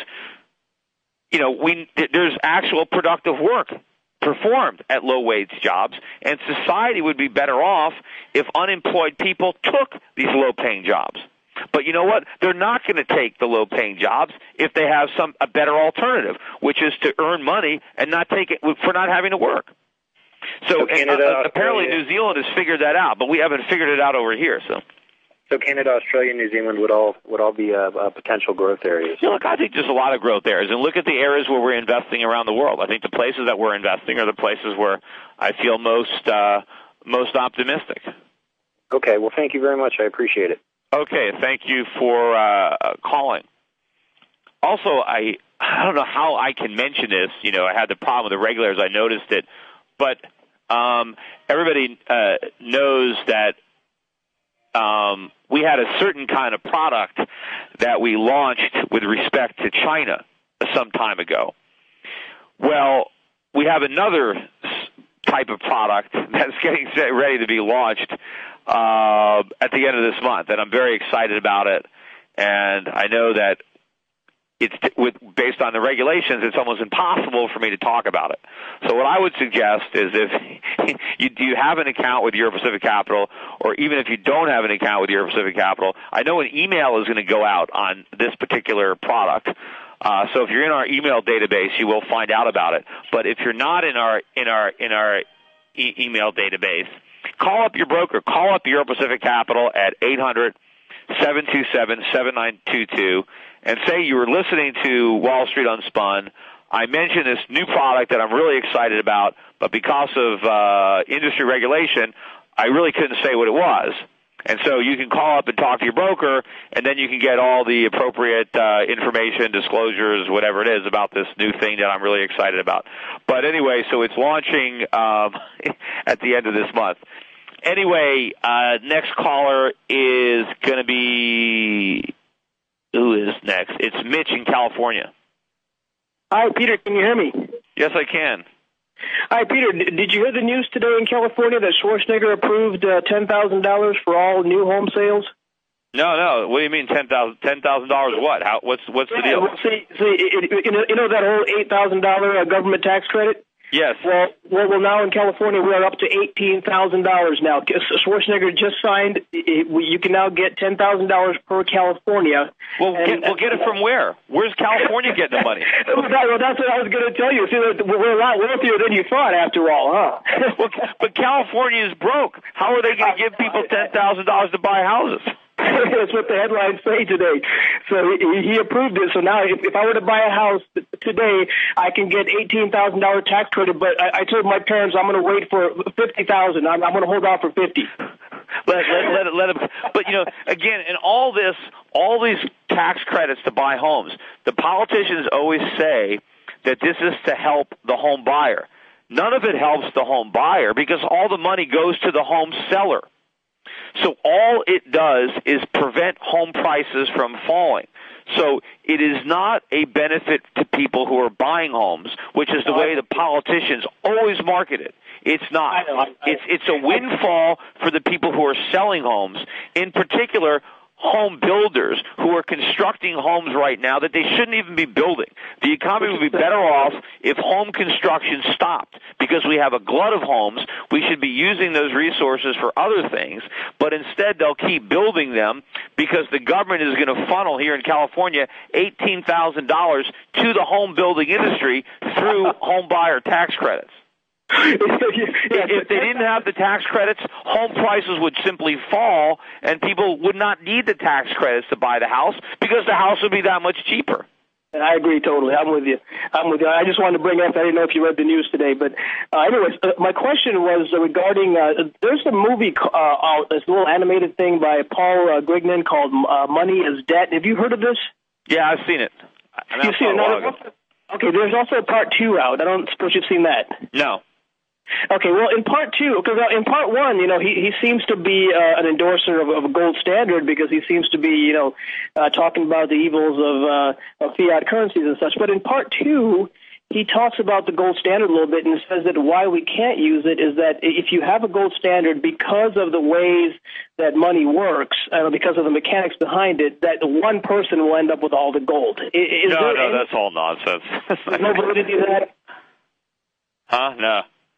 you know, we there's actual productive work performed at low-wage jobs, and society would be better off if unemployed people took these low-paying jobs. But you know what? They're not going to take the low-paying jobs if they have some a better alternative, which is to earn money and not take it for not having to work. So, so Canada, and, uh, apparently New Zealand has figured that out, but we haven't figured it out over here. So. So Canada, Australia, and New Zealand would all would all be uh, uh, potential growth areas. Yeah, look, I think there's a lot of growth areas, and look at the areas where we're investing around the world. I think the places that we're investing are the places where I feel most uh, most optimistic. Okay, well, thank you very much. I appreciate it. Okay, thank you for uh, calling. Also, I I don't know how I can mention this. You know, I had the problem with the regulators. I noticed it, but um, everybody uh, knows that. Um, we had a certain kind of product that we launched with respect to China some time ago. Well, we have another type of product that's getting ready to be launched uh, at the end of this month, and I'm very excited about it. And I know that it's with, based on the regulations, it's almost impossible for me to talk about it. So what I would suggest is if you do you have an account with Euro Pacific Capital, or even if you don't have an account with Euro Pacific Capital, I know an email is going to go out on this particular product. Uh, so if you're in our email database, you will find out about it. But if you're not in our in our in our e- email database, call up your broker. Call up Euro Pacific Capital at eight hundred, seven two seven, seven nine two two. And say you were listening to Wall Street Unspun. I mentioned this new product that I'm really excited about, but because of uh, industry regulation, I really couldn't say what it was. And so you can call up and talk to your broker, and then you can get all the appropriate uh, information, disclosures, whatever it is about this new thing that I'm really excited about. But anyway, so it's launching um, at the end of this month. Anyway, uh, next caller is going to be... Who is next? It's Mitch in California. Hi, Peter. Can you hear me? Yes, I can. Hi, Peter. Did you hear the news today in California that Schwarzenegger approved uh, ten thousand dollars for all new home sales? No, no. What do you mean ten thousand dollars? ten thousand dollars what? How? What's what's the yeah, deal? Well, see, see it, it, you, know, you know that whole eight thousand dollars uh, government tax credit? Yes. Well, well, well, now in California we are up to eighteen thousand dollars now. Schwarzenegger just signed. You can now get ten thousand dollars per California. Well, and, get, well, get it from where? Where's California getting the money? well, that, well, that's what I was going to tell you. See, we're a lot wealthier than you thought, after all, huh? well, but California is broke. How are they going to give people ten thousand dollars to buy houses? That's what the headlines say today. So he, he approved it. So now, if, if I were to buy a house today, I can get eighteen thousand dollar tax credit. But I, I told my parents I'm going to wait for fifty thousand. I'm, I'm going to hold out for fifty. Let, let, let it, let it. But you know, again, in all this, all these tax credits to buy homes, the politicians always say that this is to help the home buyer. None of it helps the home buyer because all the money goes to the home seller. So all it does is prevent home prices from falling. So it is not a benefit to people who are buying homes, which is the way the politicians always market it. It's not. It's it's a windfall for the people who are selling homes, in particular home builders who are constructing homes right now that they shouldn't even be building. The economy would be better off if home construction stopped because we have a glut of homes. We should be using those resources for other things, but instead they'll keep building them because the government is going to funnel here in California eighteen thousand dollars to the home building industry through home buyer tax credits. If they didn't have the tax credits, home prices would simply fall, and people would not need the tax credits to buy the house because the house would be that much cheaper. I agree totally. I'm with you. I'm with you. I just wanted to bring up, I didn't know if you read the news today, but uh, anyways, uh, my question was regarding, uh, there's a movie uh, out, this little animated thing by Paul uh, Grignan called uh, Money is Debt. Have you heard of this? Yeah, I've seen it. You've seen it? Okay, there's also part two out. I don't suppose you've seen that. No. Okay, well, in part two, because in part one, you know, he, he seems to be uh, an endorser of, of a gold standard because he seems to be, you know, uh, talking about the evils of, uh, of fiat currencies and such. But in part two, he talks about the gold standard a little bit and says that why we can't use it is that if you have a gold standard, because of the ways that money works, uh, because of the mechanics behind it, that one person will end up with all the gold. Is no, no, any, that's all nonsense. There's no validity to that? Huh? No.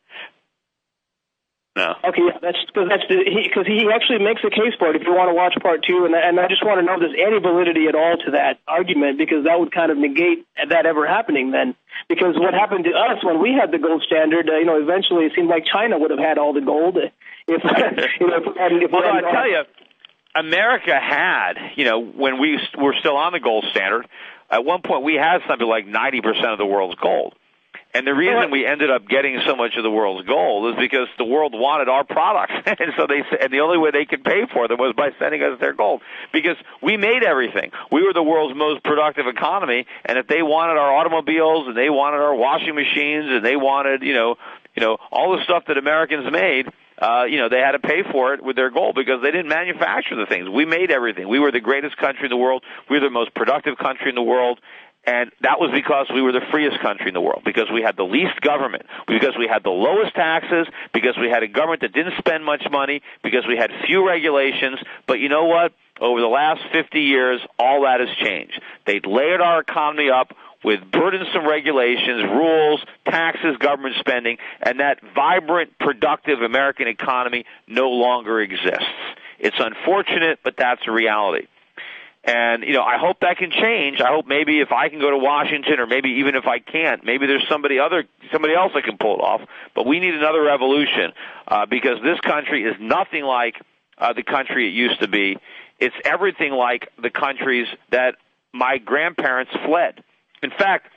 No. Okay, yeah, that's because that's because he, he actually makes a case for it. If you want to watch part two, and and I just want to know if there's any validity at all to that argument, because that would kind of negate that ever happening. Then, because what happened to us when we had the gold standard, uh, you know, eventually it seemed like China would have had all the gold. If you know, if, if well, I tell you, America had, you know, when we were still on the gold standard, at one point we had something like ninety percent of the world's gold. And the reason we ended up getting so much of the world's gold is because the world wanted our products, and so they and the only way they could pay for them was by sending us their gold. Because we made everything, we were the world's most productive economy, and if they wanted our automobiles and they wanted our washing machines and they wanted, you know, you know, all the stuff that Americans made, uh, you know, they had to pay for it with their gold because they didn't manufacture the things. We made everything. We were the greatest country in the world. We were the most productive country in the world. And that was because we were the freest country in the world, because we had the least government, because we had the lowest taxes, because we had a government that didn't spend much money, because we had few regulations. But you know what? Over the last fifty years, all that has changed. They've layered our economy up with burdensome regulations, rules, taxes, government spending, and that vibrant, productive American economy no longer exists. It's unfortunate, but that's a reality. And, you know, I hope that can change. I hope maybe if I can go to Washington, or maybe even if I can't, maybe there's somebody other, somebody else that can pull it off. But we need another revolution uh, because this country is nothing like uh, the country it used to be. It's everything like the countries that my grandparents fled. In fact,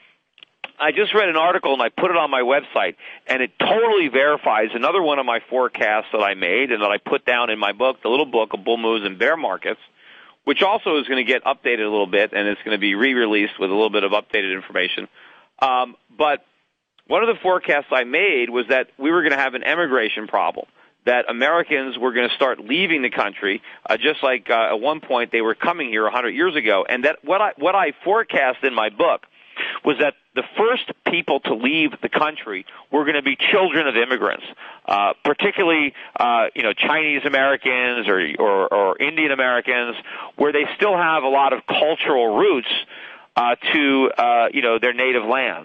I just read an article, and I put it on my website, and it totally verifies another one of my forecasts that I made and that I put down in my book, the little book of Bull Moves and Bear Markets, which also is going to get updated a little bit, and it's going to be re-released with a little bit of updated information. Um, but one of the forecasts I made was that we were going to have an emigration problem, that Americans were going to start leaving the country, uh, just like uh, at one point they were coming here one hundred years ago. And that what I, what I forecast in my book was that the first people to leave the country were going to be children of immigrants, uh, particularly, uh, you know, Chinese Americans or, or, or Indian Americans, where they still have a lot of cultural roots uh, to, uh, you know, their native lands.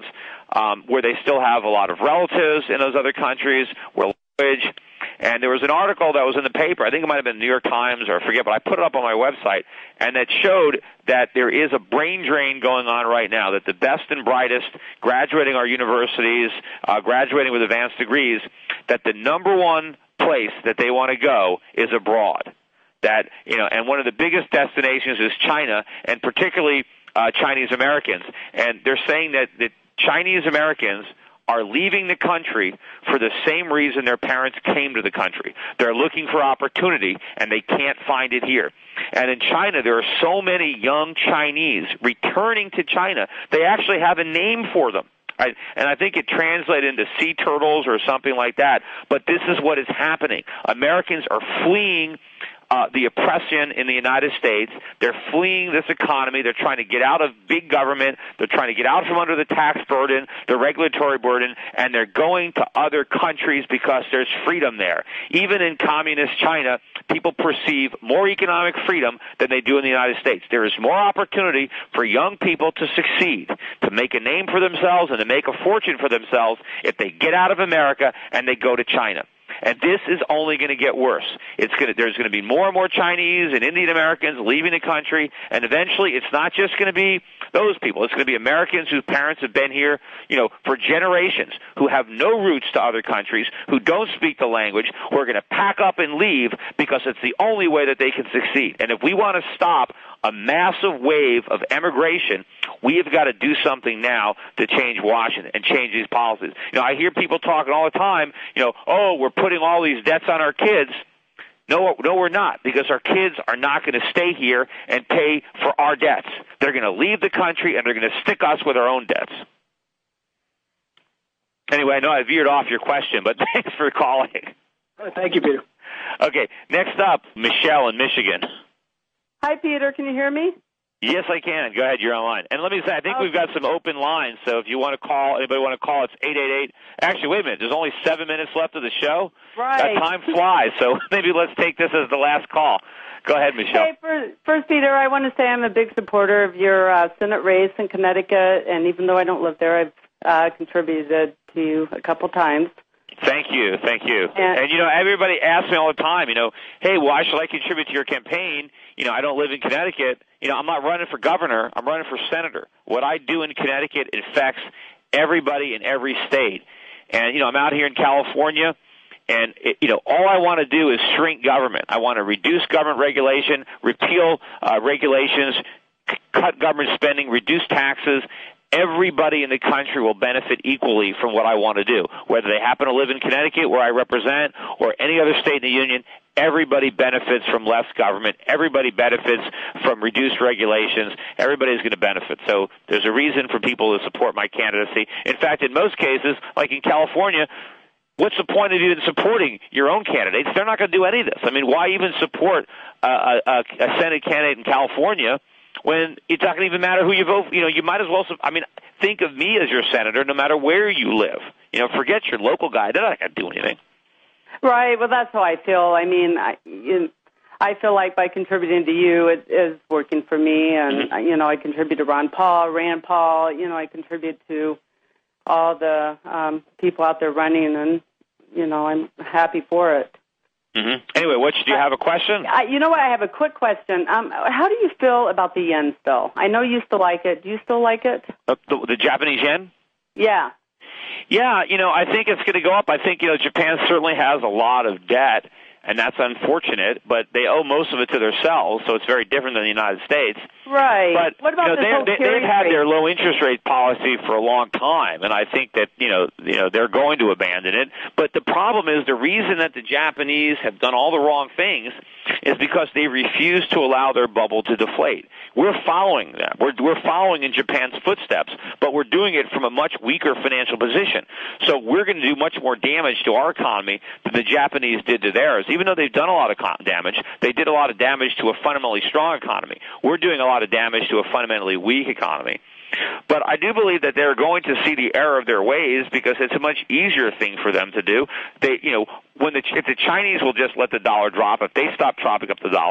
um, where they still have a lot of relatives in those other countries, where language. And there was an article that was in the paper, I think it might have been the New York Times or I forget, but I put it up on my website, and that showed that there is a brain drain going on right now, that the best and brightest graduating our universities, uh, graduating with advanced degrees, that the number one place that they want to go is abroad. That, you know, and one of the biggest destinations is China, and particularly uh, Chinese Americans. And they're saying that, that Chinese Americans are leaving the country for the same reason their parents came to the country. They're looking for opportunity, and they can't find it here. And in China, there are so many young Chinese returning to China, they actually have a name for them. Right? And I think it translated into sea turtles or something like that. But this is what is happening. Americans are fleeing Uh, the oppression in the United States. They're fleeing this economy. They're trying to get out of big government. They're trying to get out from under the tax burden, the regulatory burden, and they're going to other countries because there's freedom there. Even in communist China, people perceive more economic freedom than they do in the United States. There is more opportunity for young people to succeed, to make a name for themselves and to make a fortune for themselves if they get out of America and they go to China. And this is only going to get worse. It's going to, there's going to be more and more Chinese and Indian Americans leaving the country, and eventually it's not just going to be those people. It's going to be Americans whose parents have been here, you know, for generations, who have no roots to other countries, who don't speak the language, who are going to pack up and leave because it's the only way that they can succeed. And if we want to stop a massive wave of emigration, we have got to do something now to change Washington and change these policies. You know, I hear people talking all the time, you know, oh, we're putting all these debts on our kids. No, no, we're not, because our kids are not going to stay here and pay for our debts. They're going to leave the country, and they're going to stick us with our own debts. Anyway, I know I veered off your question, but thanks for calling. Oh, thank you, Peter. Okay, next up, Michelle in Michigan. Hi, Peter. Can you hear me? Yes, I can. Go ahead. You're online. And let me say, I think okay. we've got some open lines, so if you want to call, anybody want to call, it's eight eight eight. Actually, wait a minute. There's only seven minutes left of the show. Right. That time flies, so maybe let's take this as the last call. Go ahead, Michelle. Hey, first, first, Peter, I want to say I'm a big supporter of your uh, Senate race in Connecticut, and even though I don't live there, I've uh, contributed to you a couple times. Thank you, thank you. And, and, you know, everybody asks me all the time, you know, hey, why should I contribute to your campaign? You know, I don't live in Connecticut. You know, I'm not running for governor. I'm running for senator. What I do in Connecticut affects everybody in every state. And, you know, I'm out here in California, and, it, you know, all I want to do is shrink government. I want to reduce government regulation, repeal uh, regulations, c- cut government spending, reduce taxes. Everybody in the country will benefit equally from what I want to do. Whether they happen to live in Connecticut, where I represent, or any other state in the union, everybody benefits from less government. Everybody benefits from reduced regulations. Everybody's going to benefit. So there's a reason for people to support my candidacy. In fact, in most cases, like in California, what's the point of even supporting your own candidates? They're not going to do any of this. I mean, why even support a, a, a Senate candidate in California when it's not going to even matter who you vote? You know, you might as well, I mean, think of me as your senator no matter where you live. You know, forget your local guy. They're not going to do anything. Right. Well, that's how I feel. I mean, I, you, I feel like by contributing to you, it is working for me. And, mm-hmm. you know, I contribute to Ron Paul, Rand Paul. You know, I contribute to all the um, people out there running, and, you know, I'm happy for it. Mm-hmm. Anyway, what, do you have a question? I, you know what? I have a quick question. Um, how do you feel about the yen still? I know you still like it. Do you still like it? Uh, the, the Japanese yen? Yeah. Yeah, you know, I think it's going to go up. I think, you know, Japan certainly has a lot of debt, and that's unfortunate, but they owe most of it to themselves, so it's very different than the United States. Right. But, what about you know, this whole they, carry they've had rate? their low interest rate policy for a long time, and I think that, you know, you know, they're going to abandon it. But the problem is the reason that the Japanese have done all the wrong things is because they refuse to allow their bubble to deflate. We're following them. We're, we're following in Japan's footsteps, but we're doing it from a much weaker financial position. So we're going to do much more damage to our economy than the Japanese did to theirs. Even though they've done a lot of damage, they did a lot of damage to a fundamentally strong economy. We're doing a lot of damage to a fundamentally weak economy. But I do believe that they're going to see the error of their ways because it's a much easier thing for them to do. They, you know, when the if the Chinese will just let the dollar drop, if they stop dropping up the dollar,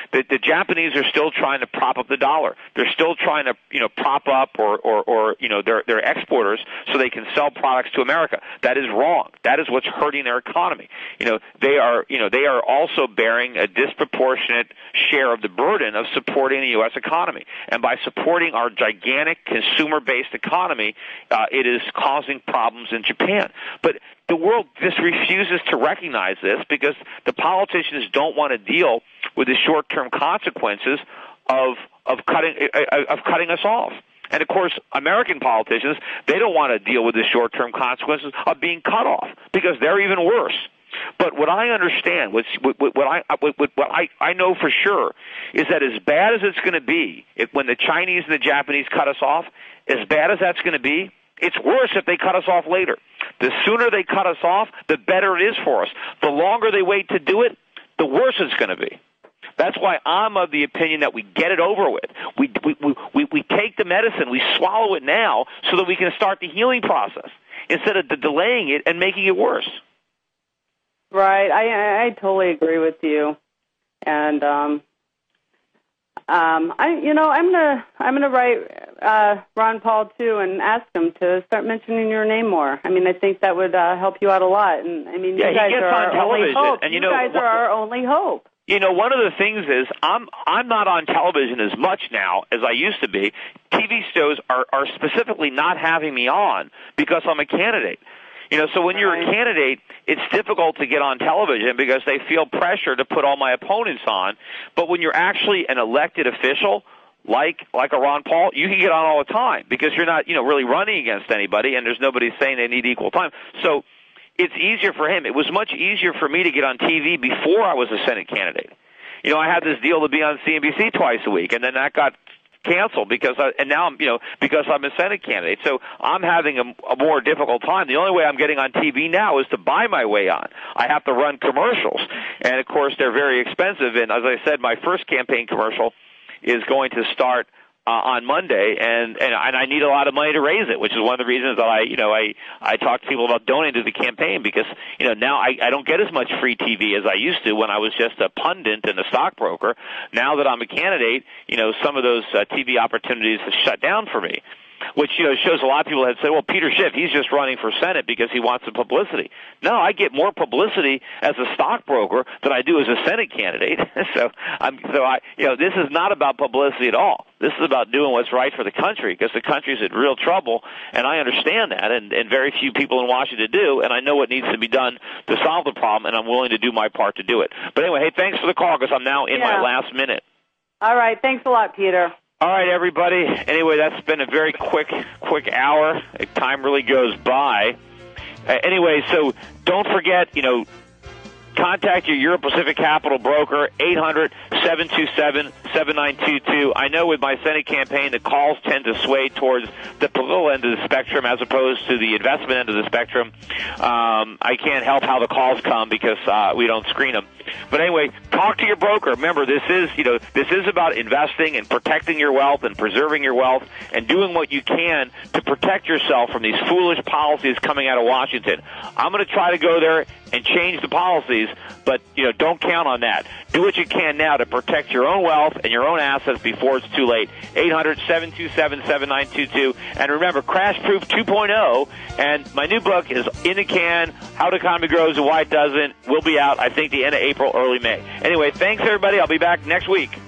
the, the Japanese are still trying to prop up the dollar. They're still trying to, you know, prop up or, or, or you know, their, their exporters so they can sell products to America. That is wrong. That is what's hurting their economy. You know, they are, you know, they are also bearing a disproportionate share of the burden of supporting the U S economy. And by supporting our gigantic consumer-based economy, uh, it is causing problems in Japan. But the world just refuses to recognize this because the politicians don't want to deal with the short-term consequences of of cutting of cutting us off. And of course, American politicians, they don't want to deal with the short-term consequences of being cut off because they're even worse. But what I understand, what, what, what I what, what I, I know for sure, is that as bad as it's going to be if, when the Chinese and the Japanese cut us off, as bad as that's going to be, it's worse if they cut us off later. The sooner they cut us off, the better it is for us. The longer they wait to do it, the worse it's going to be. That's why I'm of the opinion that we get it over with. We, we, we, we take the medicine, we swallow it now so that we can start the healing process instead of delaying it and making it worse. Right. I, I totally agree with you. And, um, um, I, you know, I'm gonna, I'm gonna write, uh, Ron Paul too and ask him to start mentioning your name more. I mean, I think that would, uh, help you out a lot. And I mean, yeah, you guys he gets are on our television, only hope. and you, you know, guys are our only hope. You know, one of the things is I'm I'm not on television as much now as I used to be. T V shows are, are specifically not having me on because I'm a candidate. You know, so when you're a candidate, it's difficult to get on television because they feel pressure to put all my opponents on. But when you're actually an elected official, like like a Ron Paul, you can get on all the time because you're not, you know, really running against anybody, and there's nobody saying they need equal time. So it's easier for him. It was much easier for me to get on T V before I was a Senate candidate. You know, I had this deal to be on C N B C twice a week, and then that got canceled because I, and now I'm, you know, because I'm a Senate candidate. So I'm having a, a more difficult time. The only way I'm getting on T V now is to buy my way on. I have to run commercials, and of course they're very expensive. And as I said, my first campaign commercial is going to start Uh, on Monday, and, and and I need a lot of money to raise it, which is one of the reasons that I, you know, I I talk to people about donating to the campaign because, you know, now I, I don't get as much free T V as I used to when I was just a pundit and a stockbroker. Now that I'm a candidate, you know, some of those uh, T V opportunities have shut down for me, which, you know, shows a lot of people have said, well, Peter Schiff, he's just running for Senate because he wants the publicity. No, I get more publicity as a stockbroker than I do as a Senate candidate. so I'm so I you know, this is not about publicity at all. This is about doing what's right for the country because the country's in real trouble, and I understand that, and, and very few people in Washington do, and I know what needs to be done to solve the problem, and I'm willing to do my part to do it. But anyway, hey, thanks for the call because I'm now in yeah. my last minute. All right. Thanks a lot, Peter. All right, everybody. Anyway, that's been a very quick, quick hour. Time really goes by. Uh, anyway, so don't forget, you know, contact your Euro Pacific Capital broker, eight hundred, seven two seven, seven nine two two. I know with my Senate campaign, the calls tend to sway towards the political end of the spectrum as opposed to the investment end of the spectrum. Um, I can't help how the calls come because uh, we don't screen them. But anyway, talk to your broker. Remember, this is, you know, this is about investing and protecting your wealth and preserving your wealth and doing what you can to protect yourself from these foolish policies coming out of Washington. I'm going to try to go there and change the policies, but, you know, don't count on that. Do what you can now to protect your own wealth and your own assets before it's too late. eight hundred, seven two seven, seven nine two two. And remember, Crash Proof two point oh, and my new book is in the can, How the Economy Grows and Why It Doesn't, will be out, I think, the end of April, early May. Anyway, thanks, everybody. I'll be back next week.